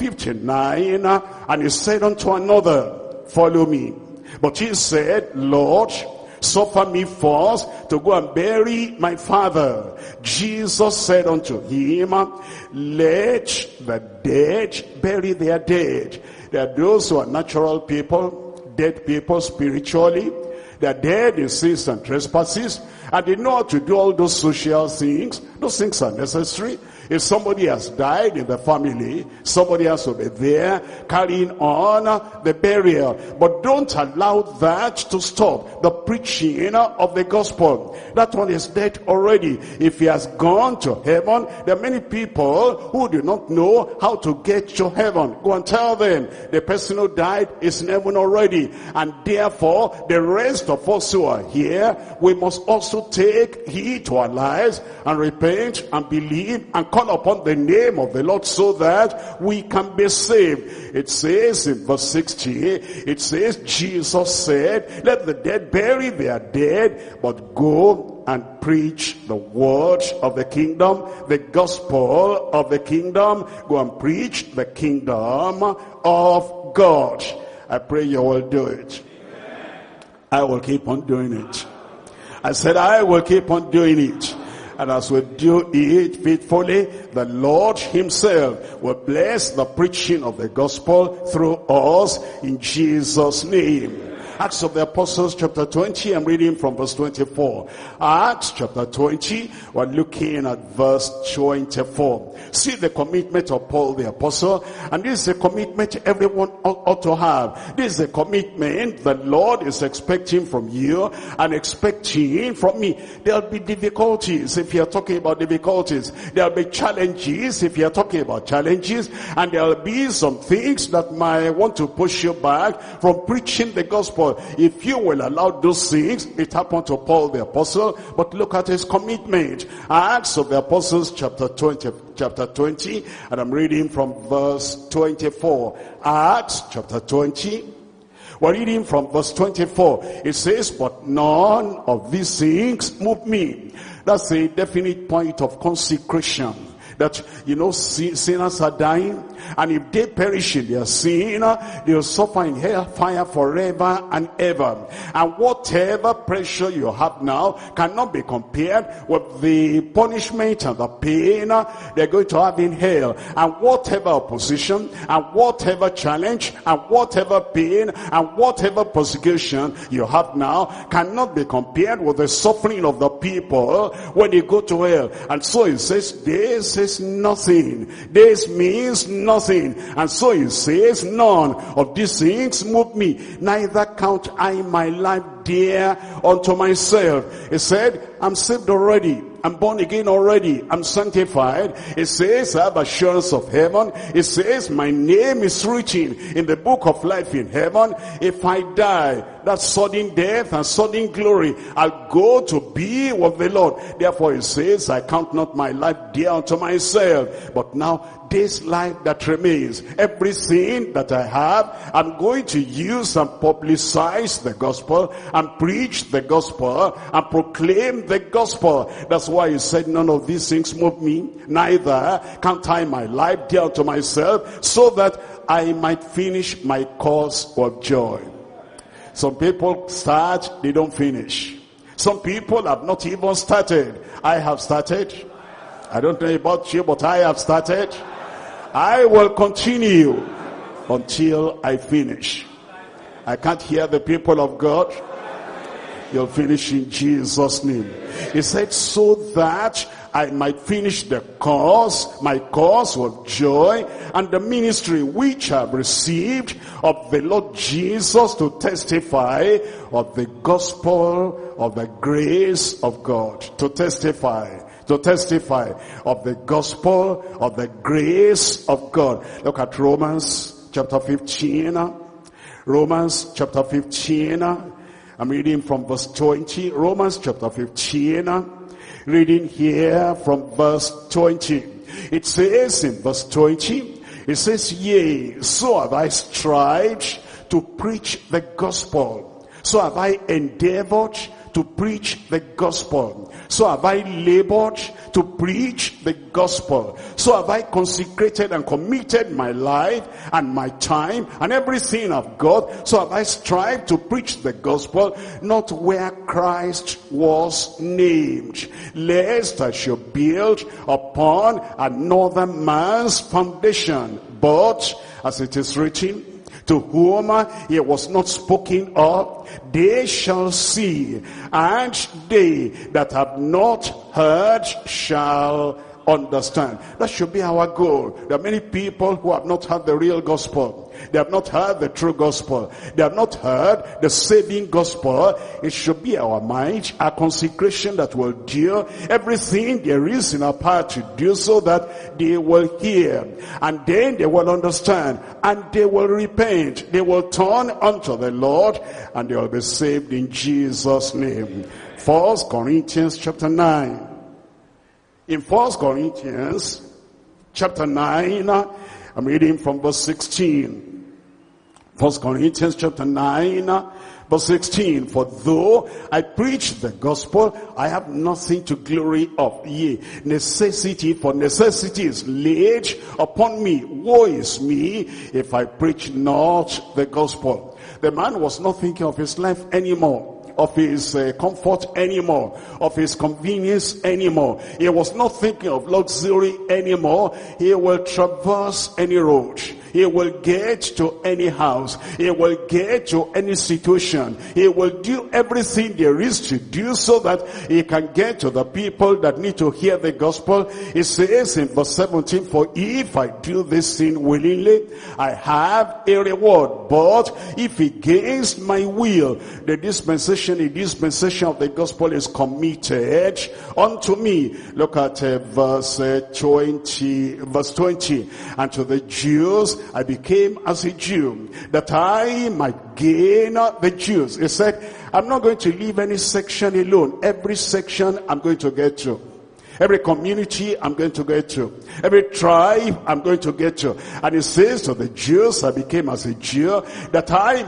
59, and he said unto another, follow me. But he said, Lord, suffer me first to go and bury my father. Jesus said unto him, let the dead bury their dead. There are those who are natural people, dead people spiritually. They are dead in sins and trespasses, and they know how to do all those social things. Those things are necessary. If somebody has died in the family, somebody has to be there carrying on the burial. But don't allow that to stop the preaching of the gospel. That one is dead already. If he has gone to heaven, there are many people who do not know how to get to heaven. Go and tell them the person who died is in heaven already. And therefore, the rest of us who are here, we must also take heed to our lives and repent and believe and call upon the name of the Lord so that we can be saved. It says in verse 60, it says, Jesus said, let the dead bury their dead, but go and preach the word of the kingdom, the gospel of the kingdom. Go and preach the kingdom of God. I pray you will do it. I will keep on doing it. I said I will keep on doing it. And as we do it faithfully, the Lord himself will bless the preaching of the gospel through us in Jesus' name. Acts of the Apostles chapter 20, I'm reading from verse 24. Acts chapter 20, we're looking at verse 24. See the commitment of Paul the Apostle, and this is a commitment everyone ought to have. This is a commitment the Lord is expecting from you and expecting from me. There'll be difficulties if you're talking about difficulties. There'll be challenges if you're talking about challenges, and there'll be some things that might want to push you back from preaching the gospel. If you will allow those things, it happened to Paul the Apostle, but look at his commitment. Acts of the Apostles chapter 20, and I'm reading from verse 24. Acts chapter 20, we're reading from verse 24. It says, but none of these things move me. That's a definite point of consecration. that, sinners are dying, and if they perish in their sin, they'll suffer in hellfire forever and ever. And whatever pressure you have now cannot be compared with the punishment and the pain they're going to have in hell. And whatever opposition, and whatever challenge, and whatever pain, and whatever persecution you have now cannot be compared with the suffering of the people when they go to hell. And so he says, this is nothing. This means nothing. And so he says, none of these things move me, neither count I my life dear unto myself. He said, I'm saved already. I'm born again already. I'm sanctified. It says I have assurance of heaven. It says my name is written in the book of life in heaven. If I die, that sudden death and sudden glory, I'll go to be with the Lord. Therefore it says, I count not my life dear unto myself, but now this life that remains, everything that I have, I'm going to use and publicize the gospel and preach the gospel and proclaim the gospel. That's why he said, none of these things move me, neither count I my life dear unto myself, so that I might finish my course of joy. Some people start, they don't finish. Some people have not even started. I have started. I don't know about you, but I have started. I will continue until I finish. I can't hear the people of God. You'll finish in Jesus' name. He said, so that I might finish the course, my course with joy, and the ministry which I have received of the Lord Jesus to testify of the gospel of the grace of God. To testify of the gospel of the grace of God. Look at Romans chapter 15. Romans chapter 15. I'm reading from verse 20. Romans chapter 15. Reading here from verse 20. It says in verse 20, it says, yea, so have I strived to preach the gospel. So have I endeavored to preach the gospel. So have I labored to preach the gospel. So have I consecrated and committed my life and my time and everything I've got. So have I strived to preach the gospel, not where Christ was named, lest I should build upon another man's foundation. But as it is written, to whom he was not spoken of, they shall see, and they that have not heard shall understand. That should be our goal. There are many people who have not heard the real gospel. They have not heard the true gospel. They have not heard the saving gospel. It should be our mind, our consecration that will do everything there is in our power to do, so that they will hear, and then they will understand, and they will repent. They will turn unto the Lord, and they will be saved in Jesus' name. 1 Corinthians chapter 9. In 1 Corinthians chapter 9, I'm reading from verse 16. 1 Corinthians chapter 9, verse 16. For though I preach the gospel, I have nothing to glory of. Yea, necessity for necessity is laid upon me. Woe is me if I preach not the gospel. The man was not thinking of his life anymore, of his comfort anymore, of his convenience anymore. He was not thinking of luxury anymore. He will traverse any road. He will get to any house. He will get to any situation. He will do everything there is to do so that he can get to the people that need to hear the gospel. He says in verse 17, for if I do this thing willingly, I have a reward. But if against my will, the dispensation of the gospel is committed unto me. Look at verse 20. And to the Jews I became as a Jew, that I might gain the Jews. He said, I'm not going to leave any section alone. Every section I'm going to get to. Every community I'm going to get to. Every tribe I'm going to get to. And he says to the Jews, I became as a Jew, that I might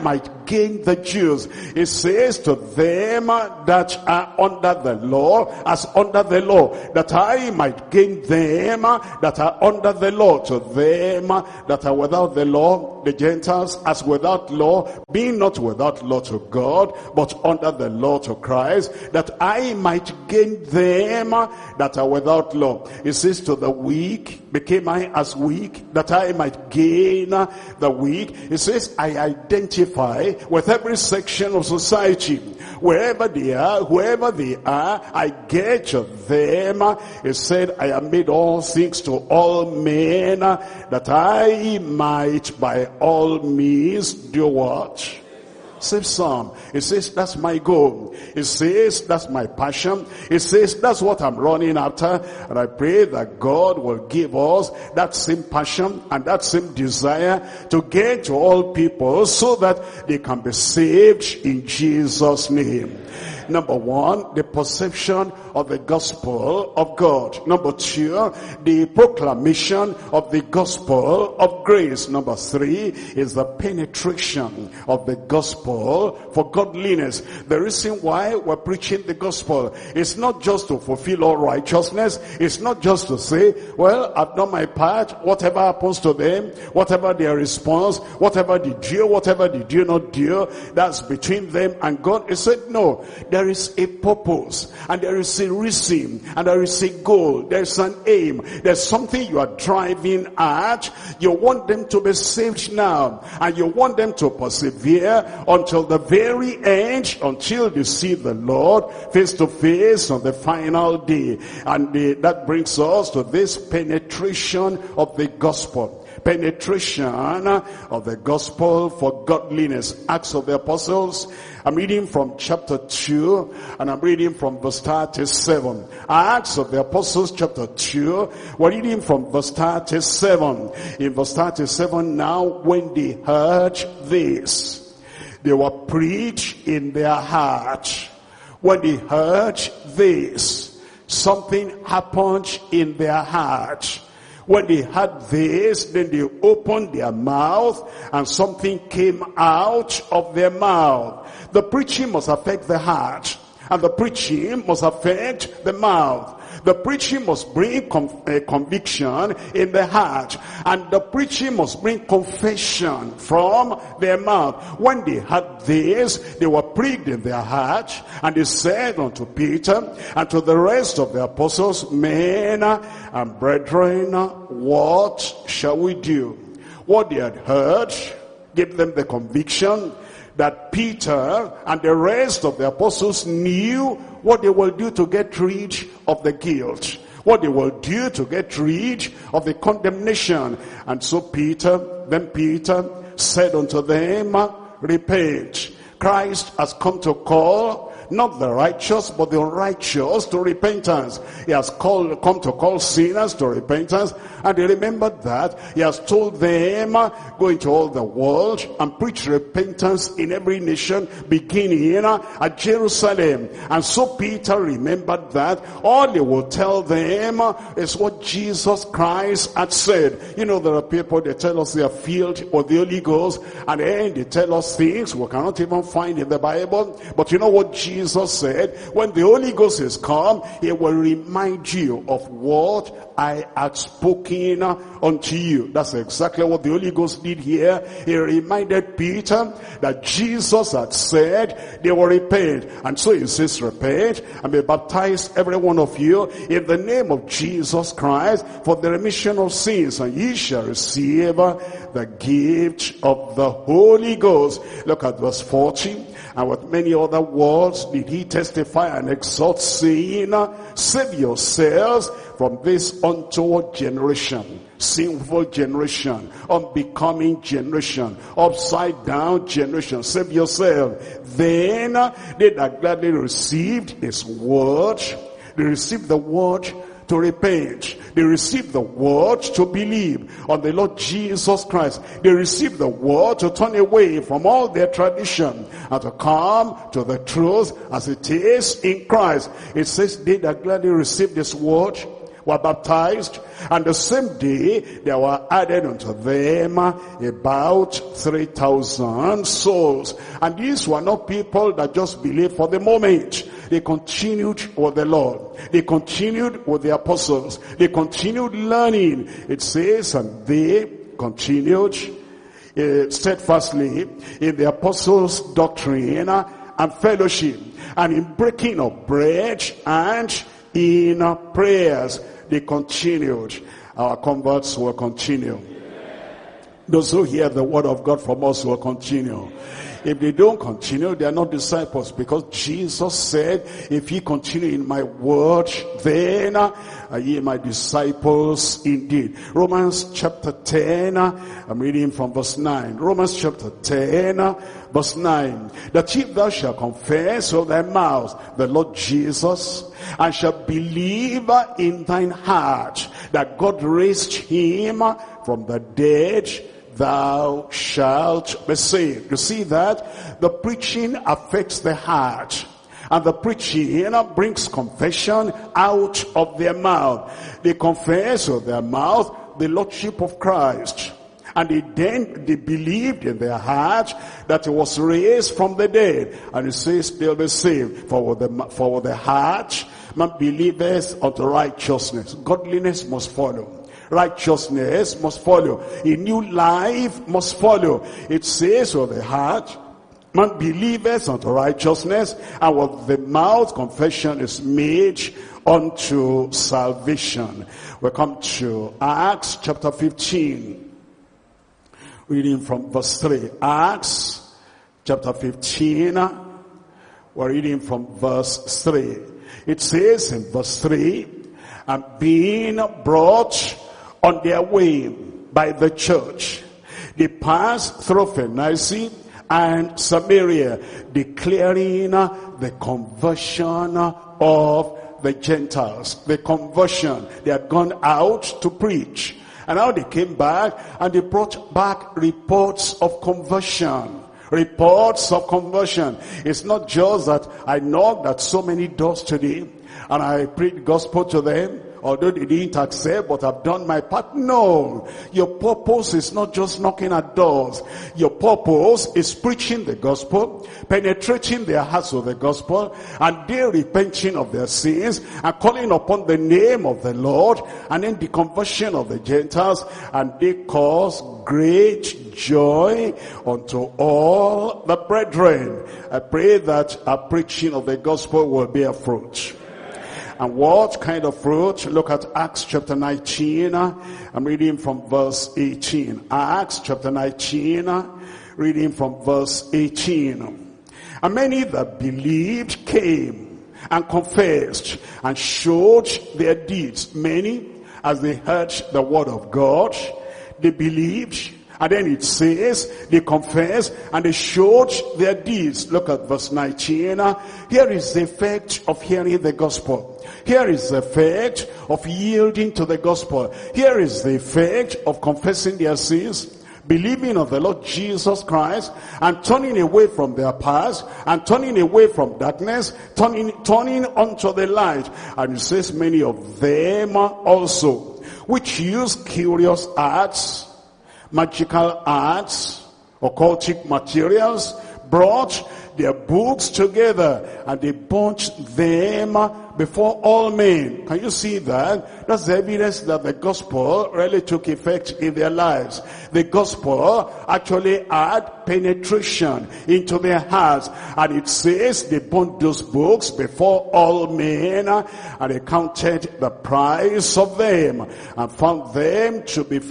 might gain the Jews. It says to them that are under the law, as under the law, that I might gain them that are under the law. To them that are without the law, the Gentiles, as without law, being not without law to God, but under the law to Christ, that I might gain them that are without law. It says to the weak, became I as weak, that I might gain the weak. It says I identify with every section of society. Wherever they are, whoever they are, I get to them. It said, I have made all things to all men, that I might by all means do what? Save some. It says, that's my goal. It says, that's my passion. It says, that's what I'm running after. And I pray that God will give us that same passion and that same desire to get to all people so that they can be saved in Jesus' name. Number one, the perception of the gospel of God. Number two, the proclamation of the gospel of grace. Number three is the penetration of the gospel for godliness. The reason why we're preaching the gospel is not just to fulfill all righteousness. It's not just to say, well, I've done my part. Whatever happens to them, whatever their response, whatever they do, whatever they do not do, that's between them and God. He said, no. There is a purpose, and there is a reason, and there is a goal, there's an aim, there's something you are driving at. You want them to be saved now, and you want them to persevere until the very end, until they see the Lord face to face on the final day. And that brings us to this penetration of the gospel. Penetration of the gospel for godliness. Acts of the Apostles. I'm reading from chapter 2, and I'm reading from verse 37. Acts of the Apostles chapter 2, we're reading from verse 37. In verse 37, now when they heard this, they were preached in their heart. When they heard this, something happened in their heart. When they had this, then they opened their mouth and something came out of their mouth. The preaching must affect the heart, and the preaching must affect the mouth. The preaching must bring conviction in the heart, and the preaching must bring confession from their mouth. When they had this, they were pricked in their heart, and they said unto Peter and to the rest of the apostles, men and brethren, what shall we do? What they had heard gave them the conviction that Peter and the rest of the apostles knew what they will do to get rid of the guilt, what they will do to get rid of the condemnation. And so Peter said unto them, repent. Christ has come to call not the righteous, but the unrighteous to repentance. He has come to call sinners to repentance. And they remembered that. He has told them, go into all the world and preach repentance in every nation, beginning at Jerusalem. And so Peter remembered that. All he will tell them is what Jesus Christ had said. You know, there are people, they tell us they are filled with the Holy Ghost, and then they tell us things we cannot even find in the Bible. But you know what Jesus said? When the Holy Ghost is come, he will remind you of what I had spoken unto you. That's exactly what the Holy Ghost did here. He reminded Peter that Jesus had said they will repent. And so he says, repent and be baptized, every one of you, in the name of Jesus Christ, for the remission of sins, and ye shall receive the gift of the Holy Ghost. Look at verse 40. And with many other words did he testify and exhort, saying, save yourselves from this untoward generation, sinful generation, unbecoming generation, upside down generation. Save yourself. Then they that gladly received his word, they received the word to repent. They received the word to believe on the Lord Jesus Christ. They received the word to turn away from all their tradition and to come to the truth as it is in Christ. It says they that gladly received this word. were baptized, and the same day there were added unto them about 3,000 souls. And these were not people that just believed for the moment. They continued with the Lord. They continued with the apostles. They continued learning. It says, and they continued steadfastly in the apostles' doctrine and fellowship, and in breaking of bread and in prayers. They continued. Our converts will continue. Those who hear the word of God from us will continue. If they don't continue, they are not disciples, because Jesus said, if ye continue in my word, then are ye my disciples indeed. Romans chapter 10, I'm reading from verse 9. Romans chapter 10, verse 9. That if thou shalt confess with thy mouth the Lord Jesus, and shalt believe in thine heart that God raised him from the dead, thou shalt be saved. You see that? The preaching affects the heart. And the preaching brings confession out of their mouth. They confess with their mouth the Lordship of Christ. And they believed in their heart that he was raised from the dead. And it says they'll be saved. For with the heart man believeth unto righteousness. Godliness must follow. Righteousness must follow. A new life must follow. It says with the heart man believeth unto righteousness, and with the mouth confession is made unto salvation. We come to Acts chapter 15. Reading from verse 3. Acts chapter 15. We're reading from verse 3. It says in verse 3, and being brought on their way by the church, they passed through Phoenicia and Samaria, declaring the conversion of the Gentiles. The conversion. They had gone out to preach. And now they came back and they brought back reports of conversion. Reports of conversion. It's not just that I knocked at so many doors today and I preached the gospel to them, although they didn't accept, but I've done my part. No. Your purpose is not just knocking at doors. Your purpose is preaching the gospel, penetrating their hearts with the gospel, and they repenting of their sins, and calling upon the name of the Lord, and then the conversion of the Gentiles, and they cause great joy unto all the brethren. I pray that our preaching of the gospel will bear fruit. And what kind of fruit? Look at Acts chapter 19. I'm reading from verse 18. Acts chapter 19, reading from verse 18. And many that believed came and confessed and showed their deeds. Many, as they heard the word of God, they believed. And then it says, they confessed and they showed their deeds. Look at verse 19. Here is the effect of hearing the gospel. Here is the effect of yielding to the gospel. Here is the effect of confessing their sins, believing on the Lord Jesus Christ, and turning away from their past, and turning away from darkness, turning unto the light. And it says, many of them also, which use curious arts, magical arts, occultic materials, brought their books together, and they burnt them before all men. Can you see that? That's the evidence that the gospel really took effect in their lives. The gospel actually had penetration into their hearts. And it says they burnt those books before all men, and they counted the price of them, and found them to be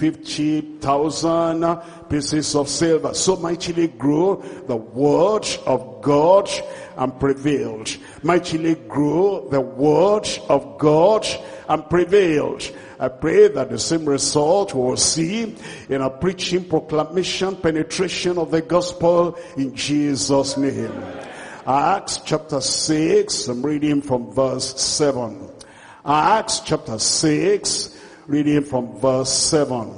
50,000 pieces of silver. So mightily grew the word of God and prevailed. Mightily grew the word of God and prevailed. I pray that the same result we will see in our preaching, proclamation, penetration of the gospel in Jesus' name. Acts chapter 6, I'm reading from verse 7. Acts chapter 6, reading from verse 7.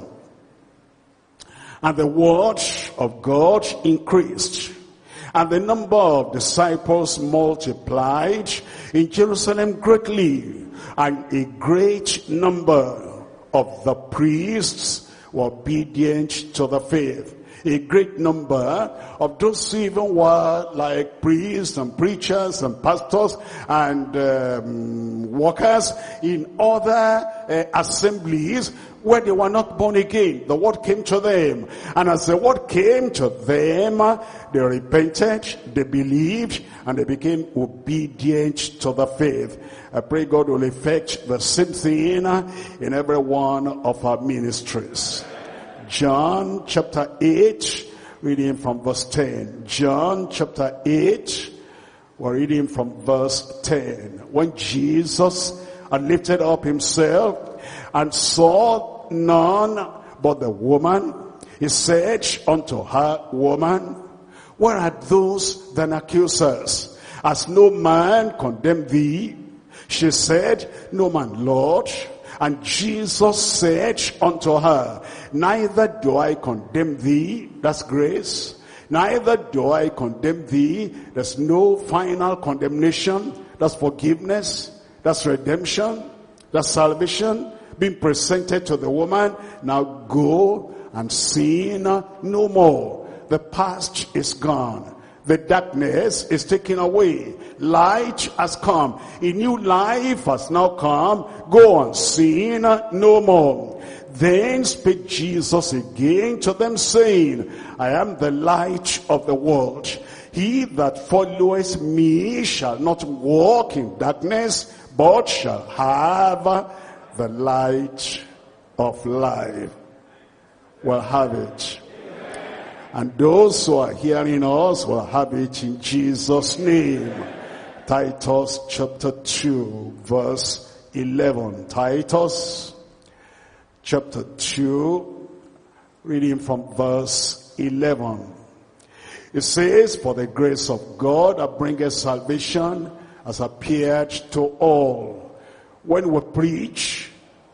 And the word of God increased, and the number of disciples multiplied in Jerusalem greatly, and a great number of the priests were obedient to the faith. A great number of those who even were like priests and preachers and pastors and workers in other assemblies where they were not born again. The word came to them. And as the word came to them, they repented, they believed, and they became obedient to the faith. I pray God will effect the same thing in every one of our ministries. John chapter 8, reading from verse 10. John chapter 8, we're reading from verse 10. When Jesus had lifted up himself and saw none but the woman, he said unto her, Woman, where are those thine accusers? Has no man condemned thee? She said, No man, Lord. And Jesus said unto her, Neither do I condemn thee. That's grace. Neither do I condemn thee. There's no final condemnation. That's forgiveness. That's redemption. That's salvation being presented to the woman. Now go and sin no more. The past is gone. The darkness is taken away. Light has come. A new life has now come. Go and sin no more. Then spake Jesus again to them, saying, I am the light of the world. He that followeth me shall not walk in darkness, but shall have the light of life. Will have it. And those who are hearing us will have it in Jesus' name. Titus chapter 2, verse 11. Titus chapter 2, reading from verse 11. It says, For the grace of God that bringeth salvation has appeared to all. When we preach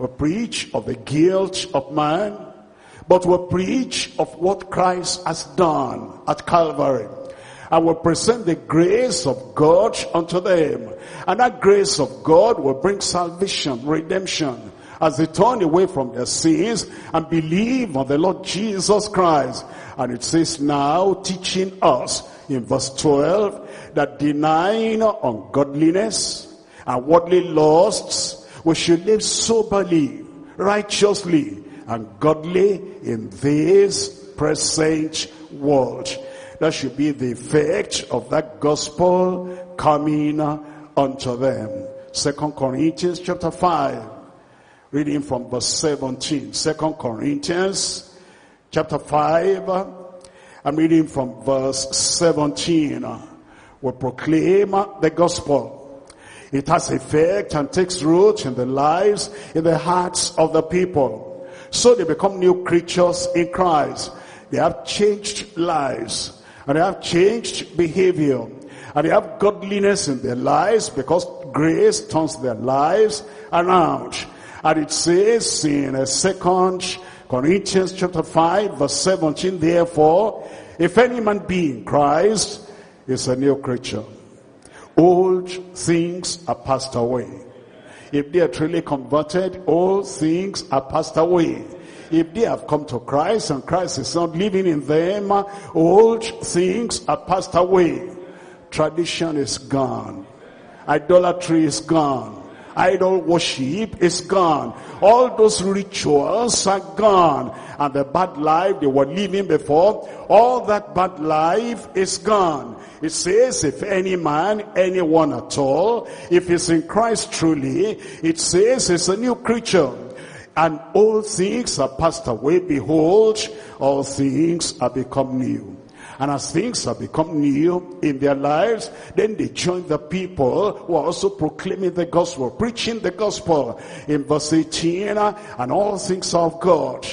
of the guilt of man, but we preach of what Christ has done at Calvary. And will present the grace of God unto them. And that grace of God will bring salvation, redemption, as they turn away from their sins and believe on the Lord Jesus Christ. And it says now, teaching us in verse 12, that denying ungodliness and worldly lusts, we should live soberly, righteously, and godly in this present world. That should be the effect of that gospel coming unto them. 2 Corinthians chapter 5, reading from verse 17. 2 Corinthians chapter 5, I'm reading from verse 17. We proclaim the gospel. It has effect and takes root in the lives, in the hearts of the people. So they become new creatures in Christ. They have changed lives. And they have changed behavior. And they have godliness in their lives because grace turns their lives around. And it says in 2 Corinthians chapter 5 verse 17, Therefore, if any man be in Christ, is a new creature. Old things are passed away. If they are truly converted, all things are passed away. If they have come to Christ and Christ is not living in them, old things are passed away. Tradition is gone. Idolatry is gone. Idol worship is gone. All those rituals are gone. And the bad life they were living before, all that bad life is gone. It says, if any man, anyone at all, if he's in Christ truly, it says he's a new creature. And all things are passed away. Behold, all things are become new. And as things have become new in their lives, then they join the people who are also proclaiming the gospel, preaching the gospel. In verse 18, and all things are of God,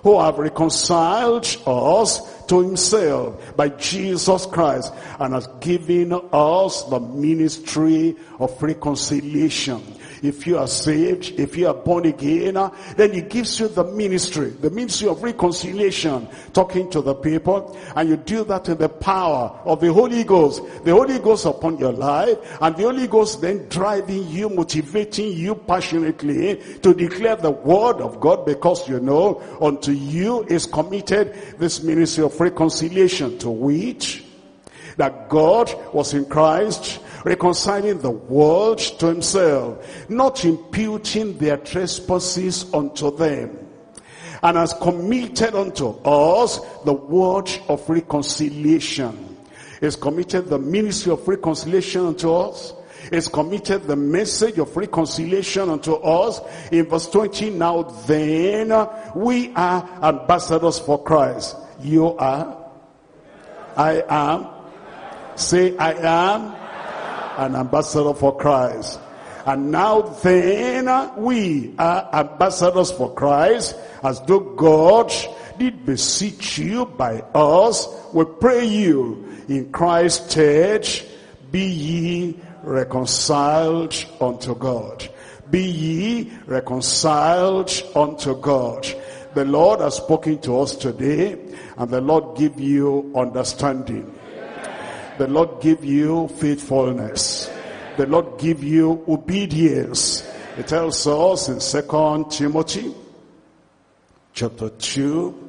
who have reconciled us to himself by Jesus Christ, and has given us the ministry of reconciliation. If you are saved, if you are born again, then he gives you the ministry of reconciliation, talking to the people, and you do that in the power of the Holy Ghost. The Holy Ghost upon your life, and the Holy Ghost then driving you, motivating you passionately to declare the word of God, because you know unto you is committed this ministry of reconciliation, to which that God was in Christ, reconciling the world to himself, not imputing their trespasses unto them, and has committed unto us the word of reconciliation. He's committed the ministry of reconciliation unto us. He's committed the message of reconciliation unto us. In verse 20, now then, we are ambassadors for Christ. You are? I am? Say, I am an ambassador for Christ. And now then, we are ambassadors for Christ, as though God did beseech you by us. We pray you, in Christ's stead, be ye reconciled unto God. Be ye reconciled unto God. The Lord has spoken to us today, and the Lord give you understanding. The Lord give you faithfulness. The Lord give you obedience. It tells us in 2 Timothy chapter 2.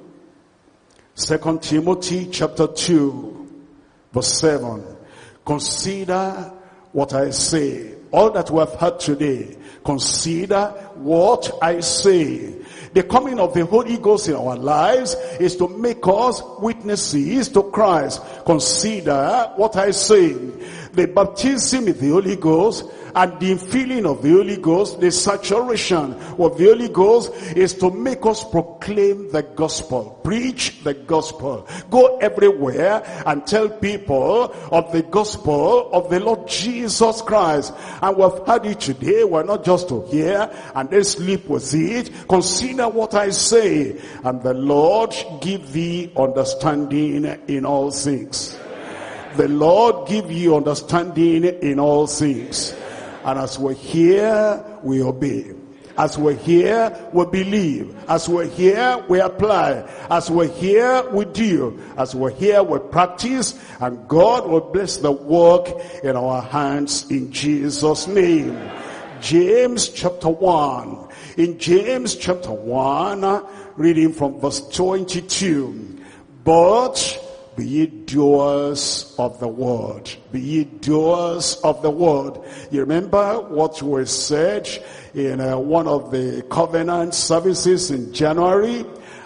2 Timothy chapter 2 verse 7. Consider what I say. All that we have heard today. Consider what I say. The coming of the Holy Ghost in our lives is to make us witnesses to Christ. Consider what I say. The baptism in the Holy Ghost and the infilling of the Holy Ghost, the saturation of the Holy Ghost, is to make us proclaim the gospel, preach the gospel, go everywhere and tell people of the gospel of the Lord Jesus Christ. And we've heard it today. We're not just to hear and then sleep with it. Consider what I say, and the Lord give thee understanding in all things. The Lord give you understanding in all things. And as we hear, we obey. As we hear, we believe. As we hear, we apply. As we hear, we do. As we hear, we practice. And God will bless the work in our hands in Jesus' name. James chapter 1. In James chapter 1, reading from verse 22. But be ye doers of the word. Be ye doers of the word. You remember what we said in one of the covenant services in January?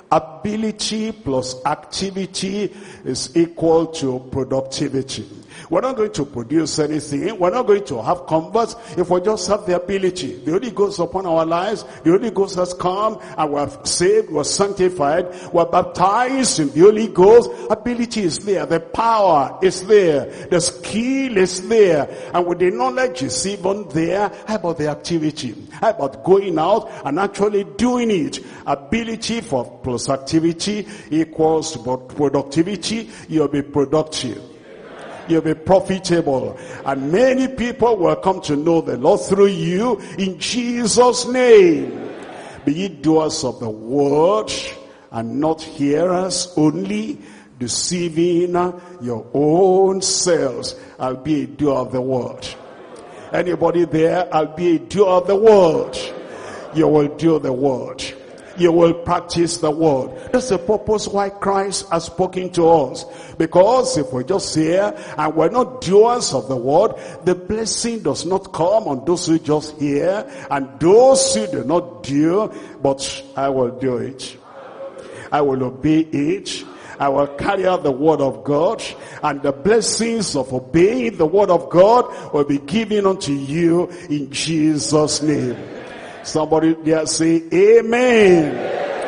Ability plus activity is equal to productivity. We're not going to produce anything. We're not going to have converts if we just have the ability. The Holy Ghost upon our lives. The Holy Ghost has come and we're saved, we're sanctified, we're baptized in the Holy Ghost. Ability is there. The power is there. The skill is there. And with the knowledge is even there. How about the activity? How about going out and actually doing it? Ability plus activity equals productivity. You'll be productive. You'll be profitable. And many people will come to know the Lord through you in Jesus' name. Be ye doers of the word and not hearers only, deceiving your own selves. I'll be a doer of the word. Anybody there? I'll be a doer of the word. You will do the word. You will practice the word. That's the purpose why Christ has spoken to us. Because if we just hear and we're not doers of the word, the blessing does not come on those who just hear and those who do not do. But I will do it. I will obey it. I will carry out the word of God, and the blessings of obeying the word of God will be given unto you in Jesus' name. Somebody there say amen.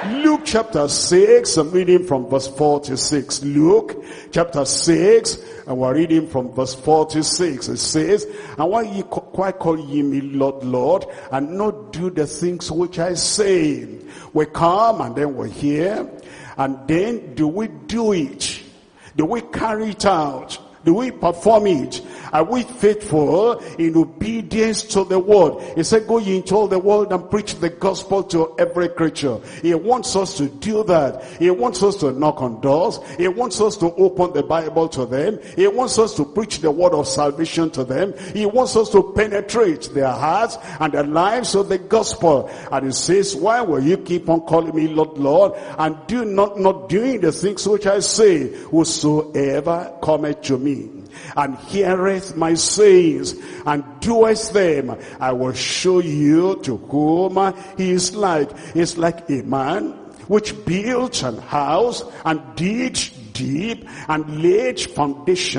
Luke chapter 6, I'm reading from verse 46. Luke chapter 6, and we're reading from verse 46. It says, and why call ye me Lord, Lord, and not do the things which I say? We come and then we hear, and then do we do it? Do we carry it out? Do we perform it? Are we faithful in obedience to the word? He said, go ye into all the world and preach the gospel to every creature. He wants us to do that. He wants us to knock on doors. He wants us to open the Bible to them. He wants us to preach the word of salvation to them. He wants us to penetrate their hearts and their lives with the gospel. And he says, why will you keep on calling me Lord, Lord, and do not doing the things which I say? Whosoever cometh to me and heareth my sayings and doeth them, I will show you to whom he is like. He's like a man which built an house and did deep and laid foundation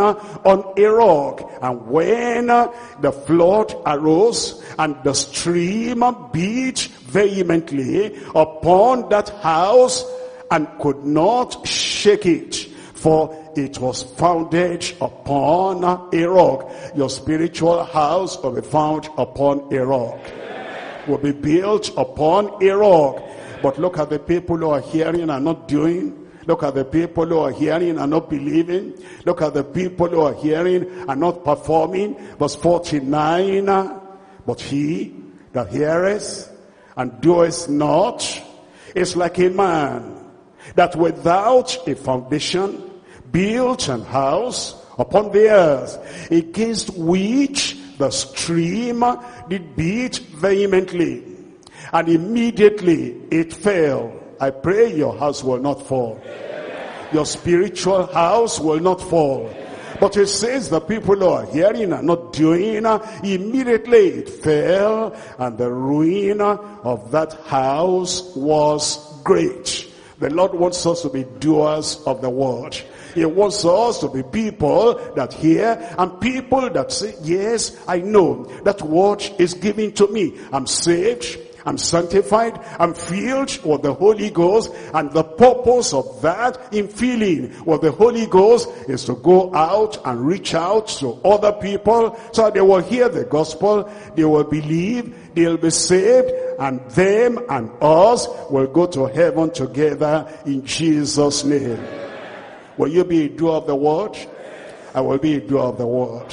on a rock. And when the flood arose and the stream beat vehemently upon that house and could not shake it, for it was founded upon a rock. Your spiritual house will be found upon a rock. Will be built upon a rock. But look at the people who are hearing and not doing. Look at the people who are hearing and not believing. Look at the people who are hearing and not performing. Verse 49, but he that heareth and doeth not is like a man that without a foundation built an house upon the earth, against which the stream did beat vehemently, and immediately it fell. I pray your house will not fall. Your spiritual house will not fall. But it says the people who are hearing and not doing, immediately it fell, and the ruin of that house was great. The Lord wants us to be doers of the word. He wants us to be people that hear and people that say, yes, I know that word is given to me. I'm saved, I'm sanctified, I'm filled with the Holy Ghost, and the purpose of that in filling with the Holy Ghost is to go out and reach out to other people so they will hear the gospel, they will believe, they'll be saved, and them and us will go to heaven together in Jesus' name. Will you be a doer of the word? I will be a doer of the word.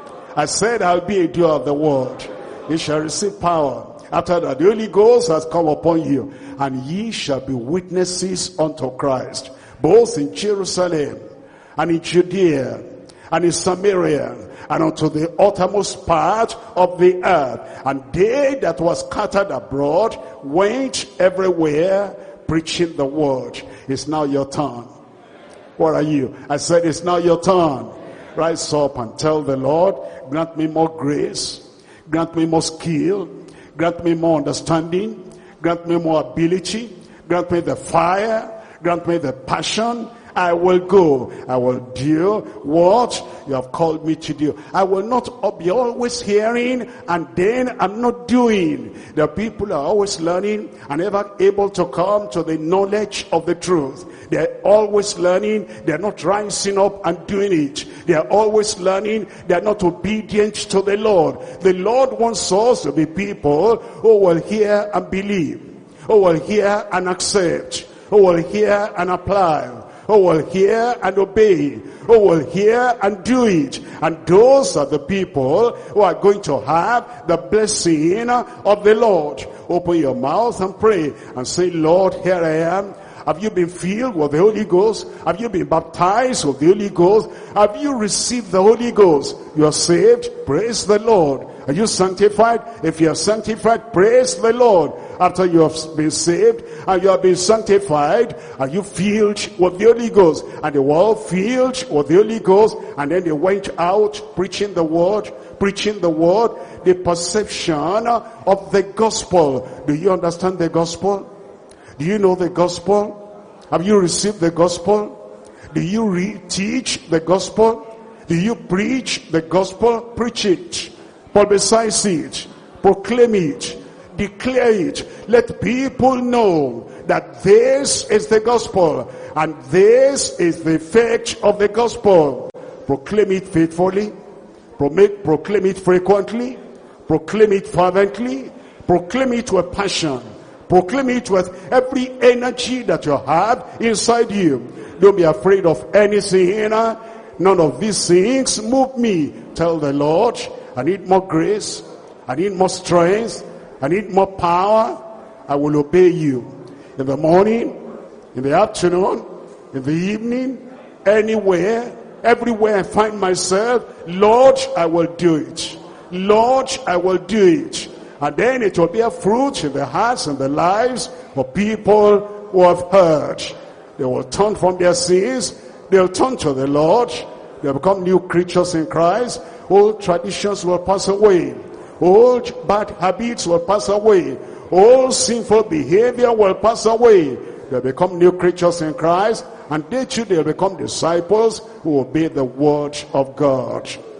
I said I'll be a doer of the word. You shall receive power after that the Holy Ghost has come upon you, and ye shall be witnesses unto Christ, both in Jerusalem and in Judea and in Samaria and unto the uttermost part of the earth. And they that were scattered abroad went everywhere preaching the word. It's now your turn. What are you? I said it's now your turn. Rise up and tell the Lord, grant me more grace, grant me more skill, grant me more understanding, grant me more ability, grant me the fire, grant me the passion. I will go. I will do what you have called me to do. I will not be always hearing and then I'm not doing. The people are always learning and never able to come to the knowledge of the truth. They're always learning. They're not rising up and doing it. They're always learning. They're not obedient to the Lord. The Lord wants us to be people who will hear and believe, who will hear and accept, who will hear and apply, who will hear and obey, who will hear and do it. And those are the people who are going to have the blessing of the Lord. Open your mouth and pray and say, Lord, here I am. Have you been filled with the Holy Ghost? Have you been baptized with the Holy Ghost? Have you received the Holy Ghost? You are saved? Praise the Lord. Are you sanctified? If you are sanctified, praise the Lord. After you have been saved and you have been sanctified, are you filled with the Holy Ghost? And they were all filled with the Holy Ghost, and then they went out preaching the word, the perception of the gospel. Do you understand the gospel? Do you know the gospel? Have you received the gospel? Do you teach the gospel? Do you preach the gospel? Preach it. Publicize it. Proclaim it. Declare it. Let people know that this is the gospel, and this is the effect of the gospel. Proclaim it faithfully, proclaim it frequently, proclaim it fervently, proclaim it with passion, proclaim it with every energy that you have inside you. Don't be afraid of anything. None of these things move me. Tell the Lord, I need more grace, I need more strength, I need more power. I will obey you. In the morning, in the afternoon, in the evening, anywhere, everywhere I find myself, Lord, I will do it. Lord, I will do it. And then it will bear fruit in the hearts and the lives of people who have heard. They will turn from their sins. They'll turn to the Lord. They'll become new creatures in Christ. Old traditions will pass away. Old bad habits will pass away. All sinful behavior will pass away. They'll become new creatures in Christ. And they too, they'll become disciples who obey the word of God.